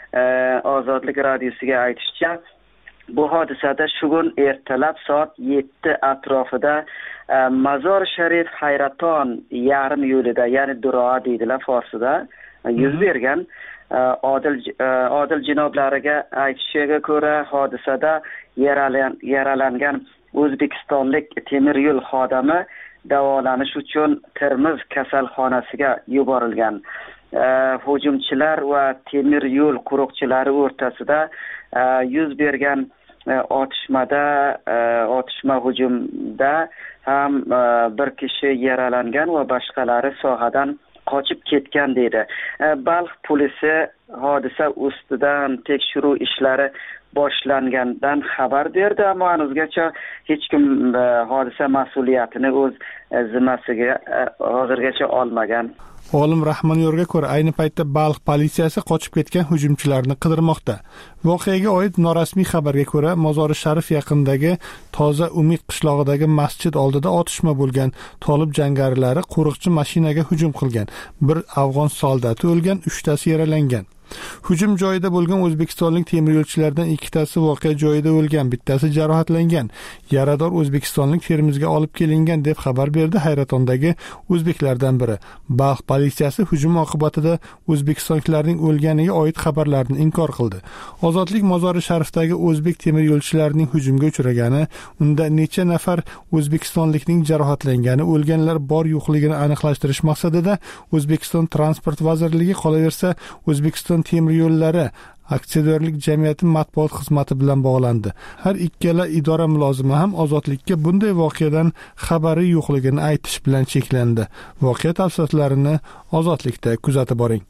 Ozodlik radiosiga aytishicha, bu hodisada shugun ertalab soat yetti atrofida Mazor Sharif Hayraton yarim yo'lida, ya'ni Duroa deydilar forsida, yuz bergan. Odil Odil janoblariga aytishiga ko'ra, hodisada yaralangan o'zbekistonlik temir yo'l xodimi davolanish uchun Termiz kasalxonasiga yuborilgan. Hujumchilar va temir yo'l qo'riqchilari o'rtasida yuz bergan otishmada, otishma hujumda ham bir kishi yaralangan va boshqalari sohadan qochib ketgan dedi. Balx polisi hodisa ustidan tekshiruv ishlari boshlangandan xabar berdi, ammo hanuzgacha hech kim hodisa mas'uliyatini o'z zimmasiga hozirgacha olmagan. Olim Rahmanyorga ko'ra, ayni paytda Balx politsiyasi qochib ketgan hujumchilarni qidirmoqda. Voqeaga oid norasmiy xabarga ko'ra, Mozori Sharif yaqinidagi Toza Umid qishlog'idagi masjid oldida otishma bo'lgan. Tolib jangarilari qo'riqchi mashinaga hujum qilgan. Bir afg'on soldati o'lgan, uchtasi yaralangan. Hujum joyida bo'lgan o'zbekistonlik temir yo'lchilardan ikkitasi voqea joyida o'lgan, bittasi jarohatlangan. Yarador o'zbekistonlik Termizga olib kelingan deb xabar berdi Hayratondagi o'zbeklardan biri. Balx politsiyasi hujum oqibatida o'zbekistonliklarning o'lganiga oid xabarlarni inkor qildi. Ozodlik Mozori Sharifdagi o'zbek temir yo'lchilarining hujumga uchragani, unda necha nafar o'zbekistonlikning jarohatlangani, o'lganlar bor yo'qligini aniqlashtirish maqsadida O'zbekiston Transport vazirligi, qolaversa O'zbekiston temir yo'llari aksiyadorlik jamiyati matbuot xizmati bilan bog'landi. Har ikkala idora mulozimi ham ozodlikka bunday voqeadan xabari yo'qligini aytish bilan cheklandi. Voqea tafsilotlarini ozodlikda kuzatib boring.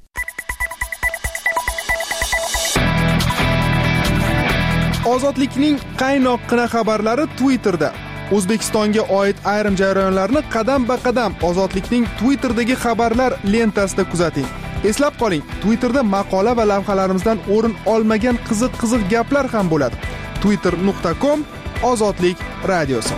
Ozodlikning qaynoqqina xabarlari Twitterda. O'zbekistonga oid ayrim jarayonlarni qadam-ba-qadam Ozodlikning Twitterdagi xabarlar lentasida kuzating. Eslab qoling, Twitterda maqola va lavhalarimizdan o'rin olmagan qiziq-qiziq gaplar ham bo'ladi. twitter nuqta com Ozodlik radiosi.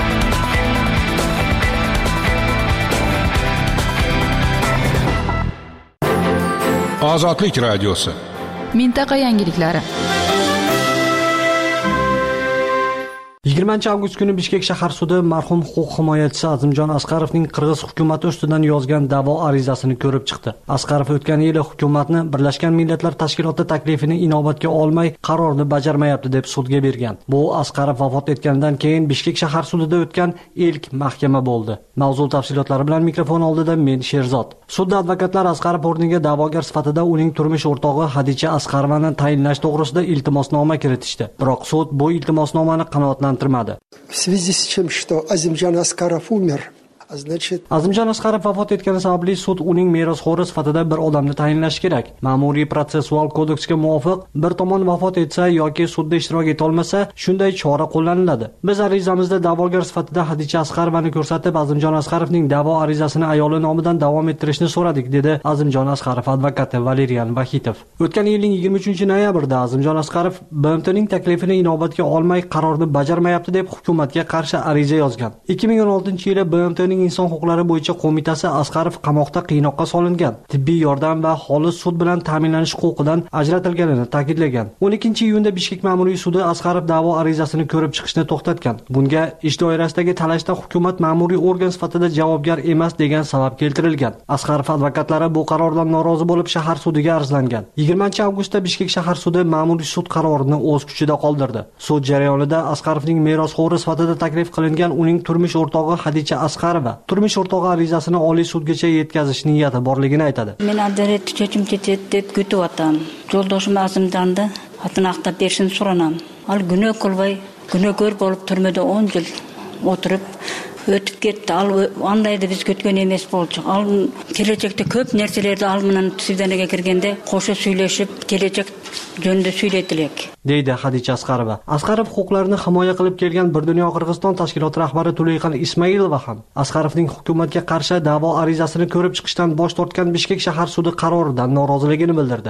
Ozodlik radiosi. Mintaqa yangiliklari. yigirmanchi avgust kuni Bishkek shahar sudi marhum huquq himoyachisi Azimjon Asqarovning Qirg'iz hukumati ustidan yozgan da'vo arizasini ko'rib chiqdi. Asqarov o'tgan yili hukumatni Birlashgan Millatlar Tashkiloti taklifini inobatga olmay qarorni bajarmayapti deb sudga bergan. Bu Asqarov vafot etgandan keyin Bishkek shahar sudida o'tgan ilk mahkama bo'ldi. Mavzu tafsilotlari bilan mikrofon oldida men Sherzod. Sudda advokatlar Asqarov o'rniga da'vogar sifatida uning turmush o'rtog'i Hadicha Asqarovani tayinlash to'g'risida iltimosnoma kiritishdi. Biroq sud bu iltimosnomani qanoatlantirmadi. В связи с тем, что Азимжан Аскаров умер, Azimjon Asqarov vafot etgani sababli sud uning merosxo'ri sifatida bir odamni tayinlashi kerak. Ma'muriy protsessual kodeksga muvofiq bir tomon vafot etsa yoki sudda ishtirok eta olmasa, shunday chora qo'llaniladi. Biz arizamizda da'vogar sifatida Hadicha Asqarovani ko'rsatib, Azimjon Asqarovning da'vo arizasini ayoli nomidan davom ettirishni so'radik, dedi Azimjon Asqarov advokati Valerian Vahitov. O'tgan yilning yigirma uchinchi noyabrida Azimjon Asqarov B M Tning taklifini inobatga olmay qarorni bajarmayapti deb hukumatga qarshi ariza yozgan. ikki ming o'n oltinchi yili B M Tning inson huquqlari bo'yicha qo'mitasi Asqarov qamoqda qiynoqqa solingan, tibbiy yordam va xolis sud bilan ta'minlanish huquqidan ajratilganini ta'kidlagan. o'n ikkinchi iyunda Bishkek ma'muriy sudi Asqarov da'vo arizasini ko'rib chiqishni to'xtatgan. Bunga ish doirasidagi talashda hukumat ma'muriy organ sifatida javobgar emas degan sabab keltirilgan. Asqarov advokatlari bu qarordan norozi bo'lib shahar sudiga arzlangan. yigirmanchi avgustda Bishkek shahar sudi ma'muriy sud qarorini o'z kuchida qoldirdi. Sud jarayonida Asqarovning merosxo'ri sifatida taklif qilingan uning turmush o'rtog'i Hadicha Asqarova turmush o'rtog'i arizasini Oliy sudgacha yetkazish niyati borligini aytadi. Men adalet chechim ketadi deb kutyapman. Yo'ldoshim Azimjonda xatni aqtab berishini so'ranam. Al gunoh qilmay, gunohkor bo'lib turmada o'n yil o'tirib o'tib ketdi. Al andayda biz kutgan emas bo'ldi. Al kelajakda ko'p narsalarni al bilan sudanaga kirganda qo'shib suylashib, kelajak jo'nda suylaydilar, deydi Hadicha Asqarova. Asqarov huquqlarini himoya qilib kelgan Bir dunyo Qirg'iziston tashkiloti rahbari Tuleyxon Ismoilova ham Asqarovning hukumatga qarshi da'vo arizasini ko'rib chiqishdan bosh tortgan Bishkek shahar sudi qaroridan noroziligini bildirdi.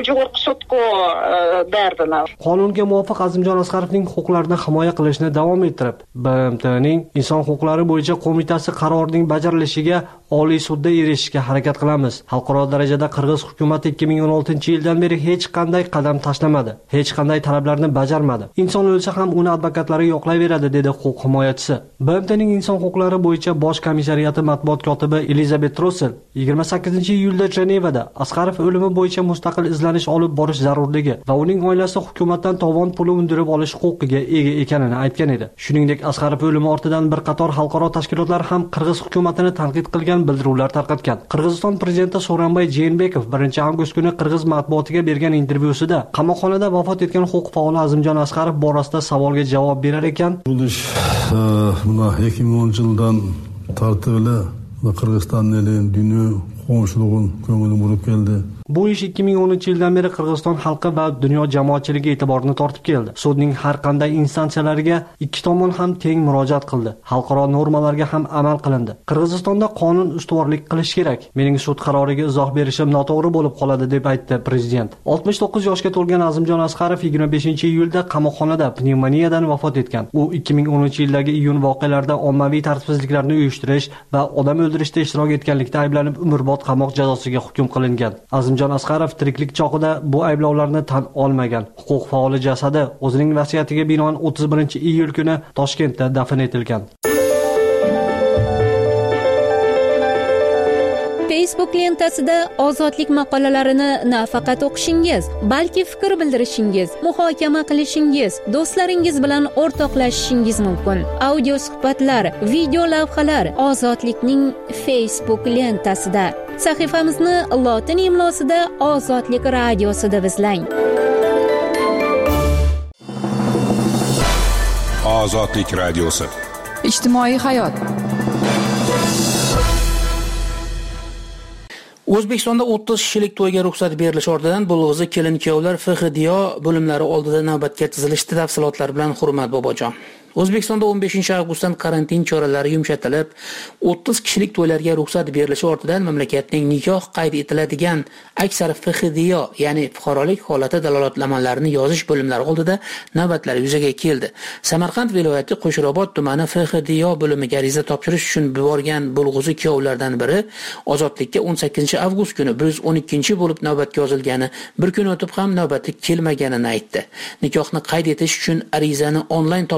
Qonunga muvofiq Azimjon Asqarovning huquqlarini himoya qilishni davom ettirib, B M Tning inson huquqlari bo'yicha qo'mitasi qarorining bajarilishiga Oliy sudda erishishga harakat qilamiz. Xalqaro darajada Qirg'iz hukumati ikki ming o'n oltinchi yildan beri hech qanday qadam tashlamadi, hech qanday talablarni bajarmadi. Inson o'lsa ham uni advokatlari yo'qlayveradi, dedi huquq himoyachisi. B M Tning inson huquqlari bo'yicha bosh komissariyati matbuot kotibi Elizabet Russell yigirma sakkizinchi iyulda Jenevada Asqarov o'limi bo'yicha mustaqil izlanish olib borish zarurligi va uning oilasi hukumatdan tovon puli undirib olish huquqiga ega ekanini aytgan edi. Shuningdek, Asqarov o'limi ortidan bir qator xalqaro tashkilotlar ham Qirg'iz hukumatini tanqid qilgan bildiruvlar tarqatgan. Qirg'iziston prezidenti So'ronbay Jeenbekov birinchi avgust kuni Qirg'iz matbuotiga bergan intervyusida qamoqxonada vafot etgan huquq faoli Azimjon Asqarov borasida savolga javob berar ekan. Bo'lish buna ikki ming o'ninchi yildan tartibli va Qirg'izistonning dunyo qo'shilug'in ko'ngilni bo'lib keldi. Bu ish ikki ming o'ninchi yildan beri Qirg'iziston xalqi va dunyo jamoatchiligi e'tiborini tortib keldi. Sudning har qanday instansiyalariga ikki tomon ham teng murojaat qildi. Xalqaro normalarga ham amal qilindi. Qirg'izistonda qonun ustuvorlik qilish kerak. Mening sud qaroriga izoh berishim noto'g'ri bo'lib qoladi, deb aytdi prezident. oltmish to'qqiz yoshga to'lgan Azimjon Asqarov yigirma beshinchi iyulda qamoqxonada pnevmoniyadan vafot etgan. U ikki ming o'ninchi yildagi iyun voqealarida ommaviy tartibsizliklarni uyushtirish va odam o'ldirishda ishtirok etganlikda ayblanib umrbod qamoq jazosiga hukm qilingan. Azimjon Asqarov tiriklik chog'ida bu ayblovlarni tan olmagan. Huquq faoli jasadi o'zining vasiyatiga binoan o'ttiz birinchi iyul kuni Toshkentda dafn etilgan. Facebook lentasida ozodlik maqolalarini nafaqat o'qishingiz, balki fikr bildirishingiz, muhokama qilishingiz, do'stlaringiz bilan o'rtoqlashishingiz mumkin. Audio suhbatlar, video lavhalar Ozodlikning Facebook lentasida. Sahifamizni lotin imlosida Ozodlik radiosida izlang. Ozodlik radiosi. Ijtimoiy hayot. O'zbekistonda o'ttiz kishilik to'yga ruxsat berilishi ortidan bo'lg'izi kelin-kuyovlar F X D O bo'limlari oldida navbatga tizilishdi. Tafsilotlar bilan Hurmat Bobojon. O'zbekistonda o'n beshinchi avgustdan karantin choralari yumshatilib, o'ttiz kishilik to'ylarga ruxsat berilishi ortidan mamlakatning nikoh qayd etiladigan aksar F X D O, ya'ni fuqarolik holati dalolatnomalarini yozish bo'limlari oldida navbatlar yuzaga keldi. Samarqand viloyati Qo'shrobod tumani F X D O bo'limiga ariza topshirish uchun yuborgan bo'lg'izi kuyovlardan biri Ozodlikka o'n sakkizinchi avgust kuni bir yuz o'n ikkinchi bo'lib navbatga yozilgani, bir kun o'tib ham navbati kelmaganini aytdi. Nikohni qayd etish uchun arizani onlayn topshirish mumkin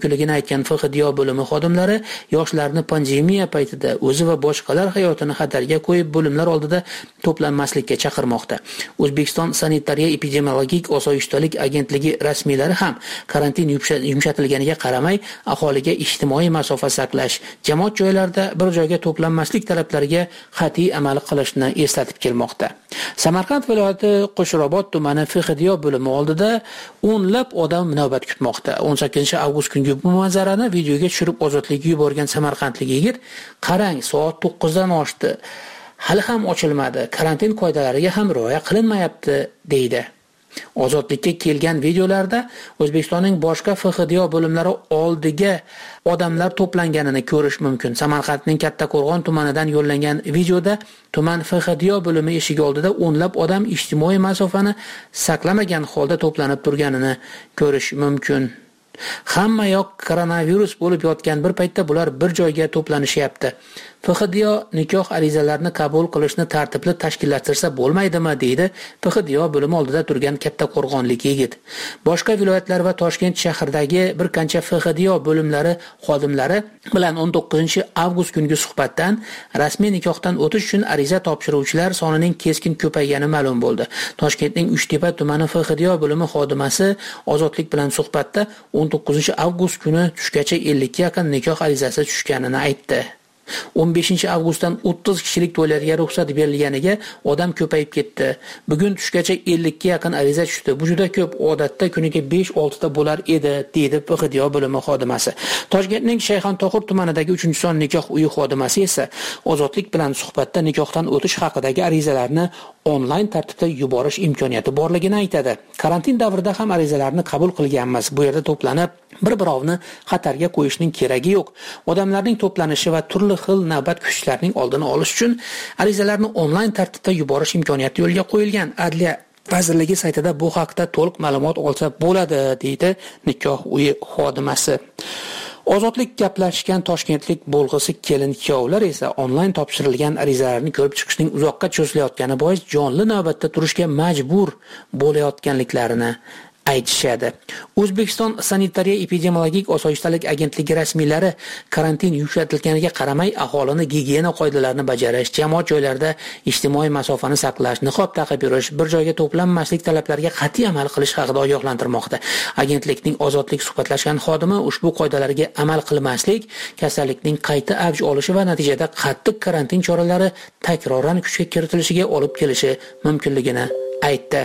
mumkinligini aytgan F X D O bo'limi xodimlari yoshlarni pandemiya paytida o'zi va boshqalar hayotini xatarga qo'yib bo'limlar oldida to'planmaslikka chaqirmoqda. O'zbekiston sanitariya epidemiologik osoyishtalik agentligi rasmiylari ham karantin yumshatilganiga qaramay aholiga ijtimoiy masofa saqlash, jamoat joylarida bir joyga to'planmaslik talablariga qat'iy amal qilishni eslatib kelmoqda. Samarqand viloyati Qo'shrobod tumani F X D O bo'limi oldida o'nlab odam navbat kutmoqda. o'n sakkizinchi avgust kungi bu manzarani videoga tushirib ozodlikka yuborgan samarqandlik yigit, qarang, soat to'qqizdan oshdi. Hali ham ochilmadi. Karantin qoidalariga ham rioya qilinmayapti, deydi. Ozodlikka kelgan videolarda O'zbekistonning boshqa F X D O bo'limlari oldiga odamlar to'planganini ko'rish mumkin. Samarqandning Kattaqo'rg'on tumanidan yo'llangan videoda tuman F X D O bo'limi eshigi oldida o'nlab odam ijtimoiy masofani saqlamagan holda to'planib turganini ko'rish mumkin. Hamma yoq koronavirus bo'lib yotgan bir paytda bular bir joyga to'planishyapti. F X D O nikoh arizalarini qabul qilishni tartibli tashkillattirsa bo'lmaydimi, deydi F X D O bo'limi oldida turgan Kattaqo'rg'onlik yigit. Boshqa viloyatlar va Toshkent shahridagi bir qancha F X D O bo'limlari xodimlari bilan o'n to'qqizinchi avgust kungi suhbatdan rasmiy nikohdan o'tish uchun ariza topshiruvchilar sonining keskin ko'paygani ma'lum bo'ldi. Toshkentning Uchtepa tumani F X D O bo'limi xodimasi Ozodlik bilan suhbatda o'n to'qqizinchi avgust kuni tushgacha ellikka yaqin nikoh arizasi tushganini aytdi. o'n beshinchi avgustdan o'ttiz kishilik to'ylarga ruxsat berilganiga odam ko'payib ketdi. Bugun tushgacha ellikka yaqin ariza tushdi. Bu juda ko'p, odatda kuniga besh olti ta bo'lar edi, deydi F X D O bo'limi xodimasi. Toshkentning Shayxontohur tumanidagi uchinchi son nikoh uyi xodimasi esa Ozodlik bilan suhbatda nikohdan o'tish haqidagi arizalarni onlayn tartibda yuborish imkoniyati borligini aytadi. Karantin davrida ham arizalarni qabul qilganmiz. Bu yerda to'planib bir-birovni xatarga qo'yishning keragi yo'q. Odamlarning to'planishi va turli xil navbat kutishlarining oldini olish uchun arizalarni onlayn tartibda yuborish imkoniyati yo'lga qo'yilgan. Adliya vazirligi saytida bu haqda to'liq ma'lumot olsa bo'ladi, deydi nikoh uyi xodimasi. Ozodlik gaplashgan toshkentlik bo'lg'isi kelin kuyovlar esa onlayn topshirilgan arizalarni ko'rib chiqishning uzoqqa cho'zilayotgani bois jonli navbatda turishga majbur bo'layotganliklarini aytishadi. O'zbekiston sanitariya epidemiologik osoyishtalik agentligi rasmiylari karantin yumshatilganiga qaramay aholini gigiyena qoidalarini bajarish, jamoat joylarida ijtimoiy masofani saqlash, niqob taqib yurish, bir joyga to'planmaslik talablariga qat'iy amal qilish haqida ogohlantirmoqda. Agentlikning Ozodlik suhbatlashgan xodimi ushbu qoidalarga amal qilmaslik kasallikning qayta avj olishi va natijada qattiq karantin choralari takroran kuchga kiritilishiga olib kelishi mumkinligini aytdi.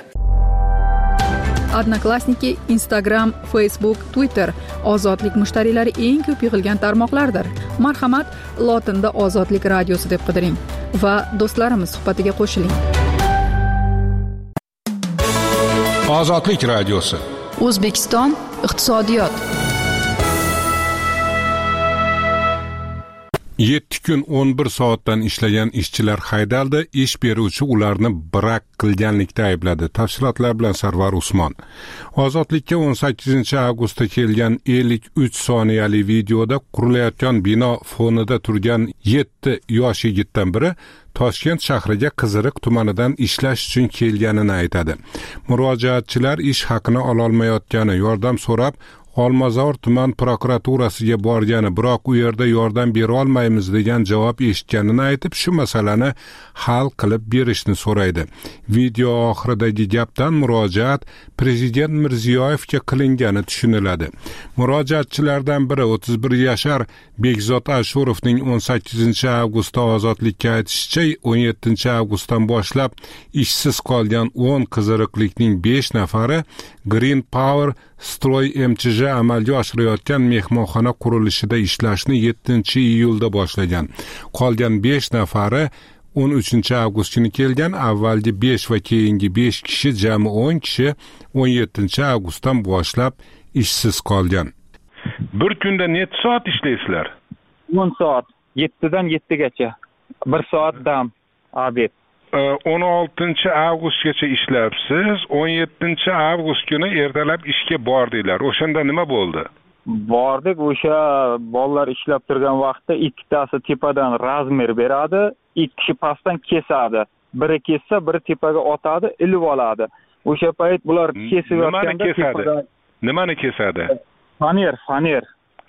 Odnoklassniki, Instagram, Facebook, Twitter Ozodlik mushtariylari eng ko'p yig'ilgan tarmoqlardir. Marhamat, lotinda Ozodlik radiosi deb qidiring va do'stlarimiz suhbatiga qo'shiling. Ozodlik radiosi. O'zbekiston iqtisodiyot. yetti kun o'n bir soatdan ishlagan ishchilar haydaldi, ish beruvchi ularni brak qilganlikda aybladi. Tafsilotlar bilan Sarvar Usmon. Ozodlikka o'n sakkizinchi avgustda kelgan ellik uch soniyali videoda qurilayotgan bino fonida turgan yetti yosh yigitdan biri Toshkent shahriga Qiziriq tumanidan ishlash uchun kelganini aytadi. Murojaatchilar ish haqini ola olmayotgani, yordam so'rab Olmazor tuman prokuraturasiga borgani, biroq u yerda yordam bera olmaymiz degan javob eshitganini aytib, shu masalani hal qilib berishni so'raydi. Video oxiridagi gapdan murojaat Prezident Mirziyoyevga qilingani tushuniladi. Murojaatchilardan biri o'ttiz bir yashar Bekzod Ashurovning o'n sakkizinchi avgustda Ozodlikka aytishicha, o'n yettinchi avgustdan boshlab ishsiz qolgan o'n qiziriqlikning besh nafari Green Power Stroy M Ch J amalga oshirayotgan mehmonxona qurilishida ishlashni yettinchi iyulda boshlagan. Qolgan besh nafari o'n uchinchi avgust kuni kelgan. Avvalgi besh va keyingi besh kishi, jami o'n kishi o'n yettinchi avgustdan boshlab ishsiz qolgan. Bir kunda necha soat ishlaysizlar? o'n soat, yettidan yettigacha. bir soat dam, obed. o'n oltinchi avgustgacha ishlabsiz, o'n yettinchi avgust kuni ertalab ishga bordinglar. O'shanda nima bo'ldi? Bordik, o'sha bolalar ishlab turgan vaqtda ikkitasi tepadan razmer beradi, ikki kishi pastdan kesadi. Biri kessa, biri tepaga otadi, ilib oladi. O'sha payt bular kesib yotganda tepada nimani kesadi? Faner, faner.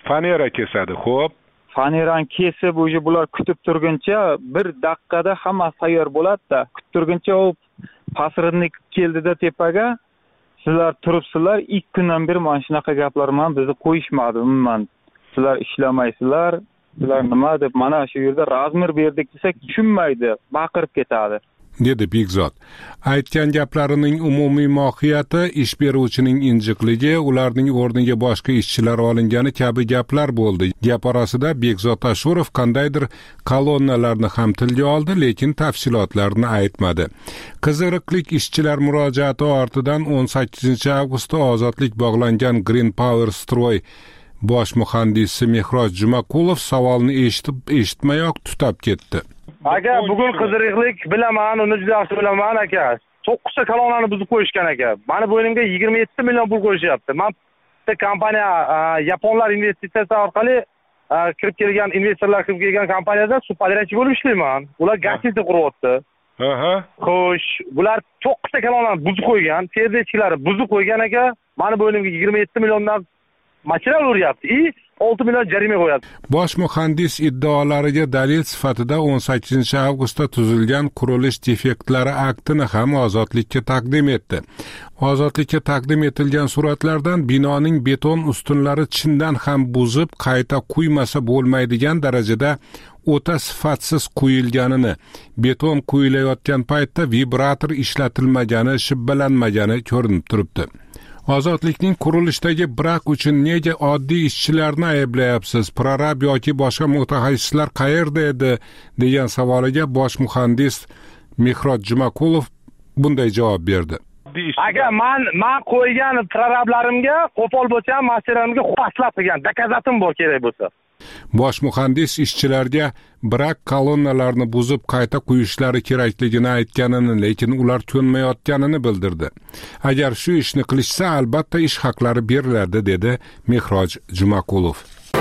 fanera kesadi. Xo'p. Fanerani kesib, o'sha bular kutib turguncha bir daqiqada hammasi tayyor bo'ladi-da. Kutib turguncha u pasridnik keldida tepaga, sizlar turibsizlar, ikki kundan beri mana shunaqa gaplar bilan bizni qo'yishmadi umuman. Sizlar ishlamaysizlar, sizlar nima deb mana shu yerda razmer berdik desak tushunmaydi, baqirib ketadi. dedi Bekzod. Aytgan gaplarining umumiy mohiyati ish beruvchining injiqligi, ularning o'rniga boshqa ishchilar olingani kabi gaplar bo'ldi. Gap orasida Bekzod Ashurov qandaydir kolonnalarni ham tilga oldi, lekin tafsilotlarni aytmadi. Qiziqlik ishchilar murojaati ortidan o'n sakkizinchi avgustda ozodlik bog'langan Green Power Stroy bosh muhandisi Mehroj Jumakulov savolni eshitib eshitmayoq tutab ketdi. Aka, bugun qiziqlik bilaman, uni juda yaxshi bilaman aka. to'qqizta kolonnani buzib qo'yishgan aka. Mani bo'ynimga yigirma yetti million pul qo'yishyapti. Men bitta kompaniya yaponlar investitsiyasi orqali kirib kelgan investorlar kirib kelgan kompaniyada subpodrachnik bo'lib ishlayman. Ular gazetni quryapti. Aha. Xo'sh, bular to'qqizta kolonnani buzib qo'ygan, tezlikchilari buzib qo'ygan aka. Mani bo'ynimga yigirma yetti milliondan material uryapti. I olti million jarima qo'yadi. Bosh muhandis iddaolariga dalil sifatida o'n sakkizinchi avgustda tuzilgan qurilish defektlari aktini ham Ozodlikka taqdim etdi. Ozodlikka taqdim etilgan suratlardan binoning beton ustunlari chindan ham buzib qayta quymasa bo'lmaydigan darajada o'ta sifatsiz quyilganini, beton quyilayotgan paytda vibrator ishlatilmagani, shibbalanmagani ko'rinib turibdi. Ozodlikning qurilishdagi brak uchun nega oddiy ishchilarni ayblayapsiz? Prorab yoki boshqa mutaxassislar qayerda edi degan savoliga bosh muhandis Mehroj Jumakulov bunday javob berdi. Aka, men men qo'ygan prorablarimga qo'pol bo'lsa ham masalarimga xoslat qilgan, dokazatim bor kerak bo'lsa. Bosh muhandis ishchilarga brak kolonnalarni buzib qayta quyishlari kerakligini aytganini, lekin ular ko'nmayotganini bildirdi. Agar shu ishni qilishsa, albatta ish haqlari beriladi, dedi Mehroj Jumakulov.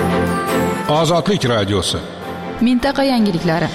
Ozodlik radiosi. Mintaqa yangiliklari.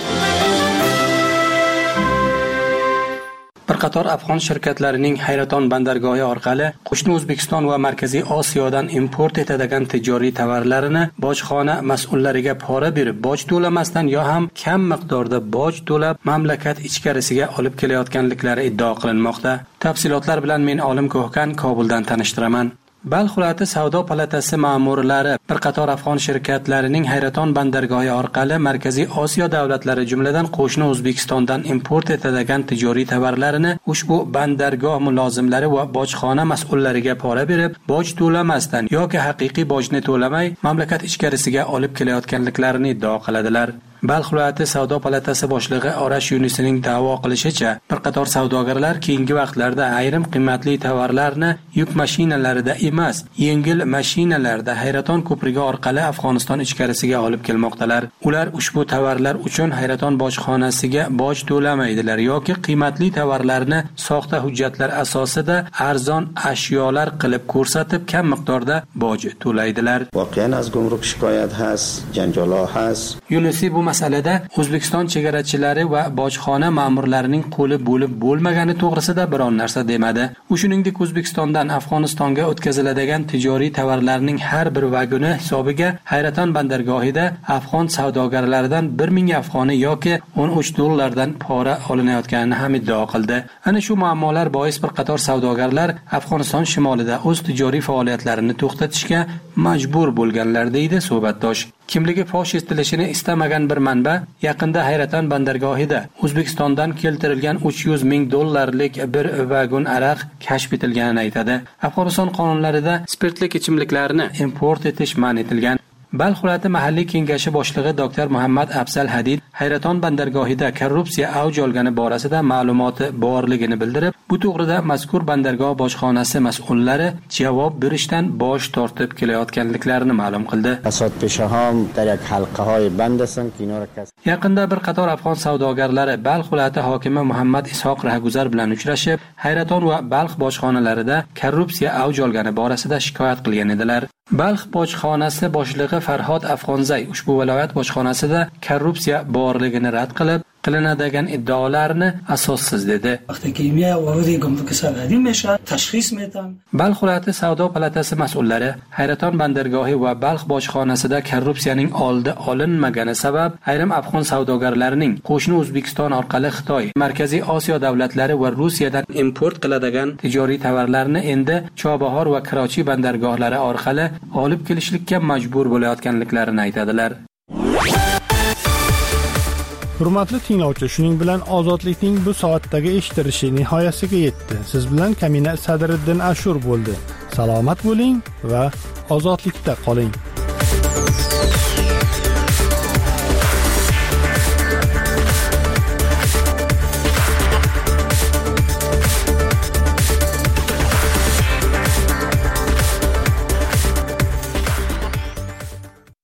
Bir qator afg'on shirkatlarining Hayraton bandargohi orqali qo'shni O'zbekiston va Markaziy Osiyodan import etadigan tijoriy tovarlarini bojxona mas'ullariga pora berib, boj to'lamasdan yo ham kam miqdorda boj to'lab mamlakat ichkarisiga olib kelayotganliklari iddao qilinmoqda. Tafsilotlar bilan men Olim Ko'hkan Kobuldan tanishtiraman. Balx viloyati savdo palatasi ma'murlari bir qator afg'on shirkatlarining Hayraton bandargohi orqali Markaziy Osiyo davlatlari jumladan qo'shni O'zbekistondan import etadigan tijoriy tovarlarini ushbu bandargoh mulozimlari va bojxona mas'ullariga pora berib, boj to'lamasdan yoki haqiqiy bojni to'lamay mamlakat ichkarisiga olib kelayotganliklarini iddao qiladilar. Balx viloyati savdo palatasi boshlig'i Orash Yunusning da'vo qilishicha, bir qator savdogarlar keyingi vaqtlarda ayrim qimmatli tovarlarni yuk mashinalarida emas, yengil mashinalarda Hayraton ko'prigi orqali Afg'oniston ichkarisiga olib kelmoqdalar. Ular ushbu tovarlar uchun Hayraton bojxonasiga boj to'lamaydilar yoki qimmatli tovarlarni soxta hujjatlar asosida arzon ashyolar qilib ko'rsatib, kam miqdorda boj to'laydilar. Voqean az gumruk shikoyat has, janjalo has. Yunusi bu masalada O'zbekiston chegarachilari va bojxona ma'murlarining qo'li bo'lib bo'lmagani to'g'risida biron narsa demadi. U shuningdek O'zbekistondan Afg'onistonga o'tkaziladigan tijoriy tovarlarning har bir vagoni hisobiga Hayraton bandargohida afg'on savdogarlaridan bir ming afg'oni yoki o'n uch dollardan pora olinayotganini ham iddao qildi. Ana shu muammolar bois bir qator savdogarlar Afg'oniston shimolida o'z tijoriy faoliyatlarini to'xtatishga majbur bo'lganlar, deydi suhbatdosh. Kimligi fosh etilishini istamagan bir manba yaqinda Hayraton bandargohida O'zbekistondan keltirilgan uch yuz ming dollarlik bir vagon aroq kashf etilganini aytadi. Afg'oniston qonunlarida spirtli ichimliklarni import etish man etilgan. Balx viloyati mahalliy kengashi boshlig'i doktor Muhammad Afzal Hadid Hayraton bandargohida korrupsiya avj olgani borasida ma'lumoti borligini bildirib, bu to'g'rida mazkur bandargoh bojxonasi mas'ullari javob berishdan bosh tortib kelayotganliklarini ma'lum qildi. Yaqinda bir qator afg'on savdogarlari Balx viloyati hokimi Muhammad Ishoq Rahguzar bilan uchrashib, Hayraton va Balx bojxonalarida korrupsiya avj olgani borasida shikoyat qilgan edilar. Balx bojxonasi boshlig'i Farhod Afg'onzay ushbu viloyat bojxonasida korrupsiya borligini rad qilib, qilinadigan iddaolarni asossiz dedi. Balx viloyati savdo palatasi mas'ullari Hayraton bandargohi va Balx bojxonasida korrupsiyaning oldi olinmagani sabab ayrim afg'on savdogarlarining qo'shni O'zbekiston orqali Xitoy, Markaziy Osiyo davlatlari va Rossiyadan import qiladigan tijoriy tovarlarni endi Chobahor va Karachi bandargohlari orqali olib kelishlikka majbur bo'layotganliklarini aytadilar. Hurmatli tinglovchi, shuning bilan ozodlikning bu soatdagi eshitilishi nihoyasiga yetdi. Siz bilan Kamina Sadriddin Ashur bo'ldi. Salomat bo'ling va ozodlikda qoling.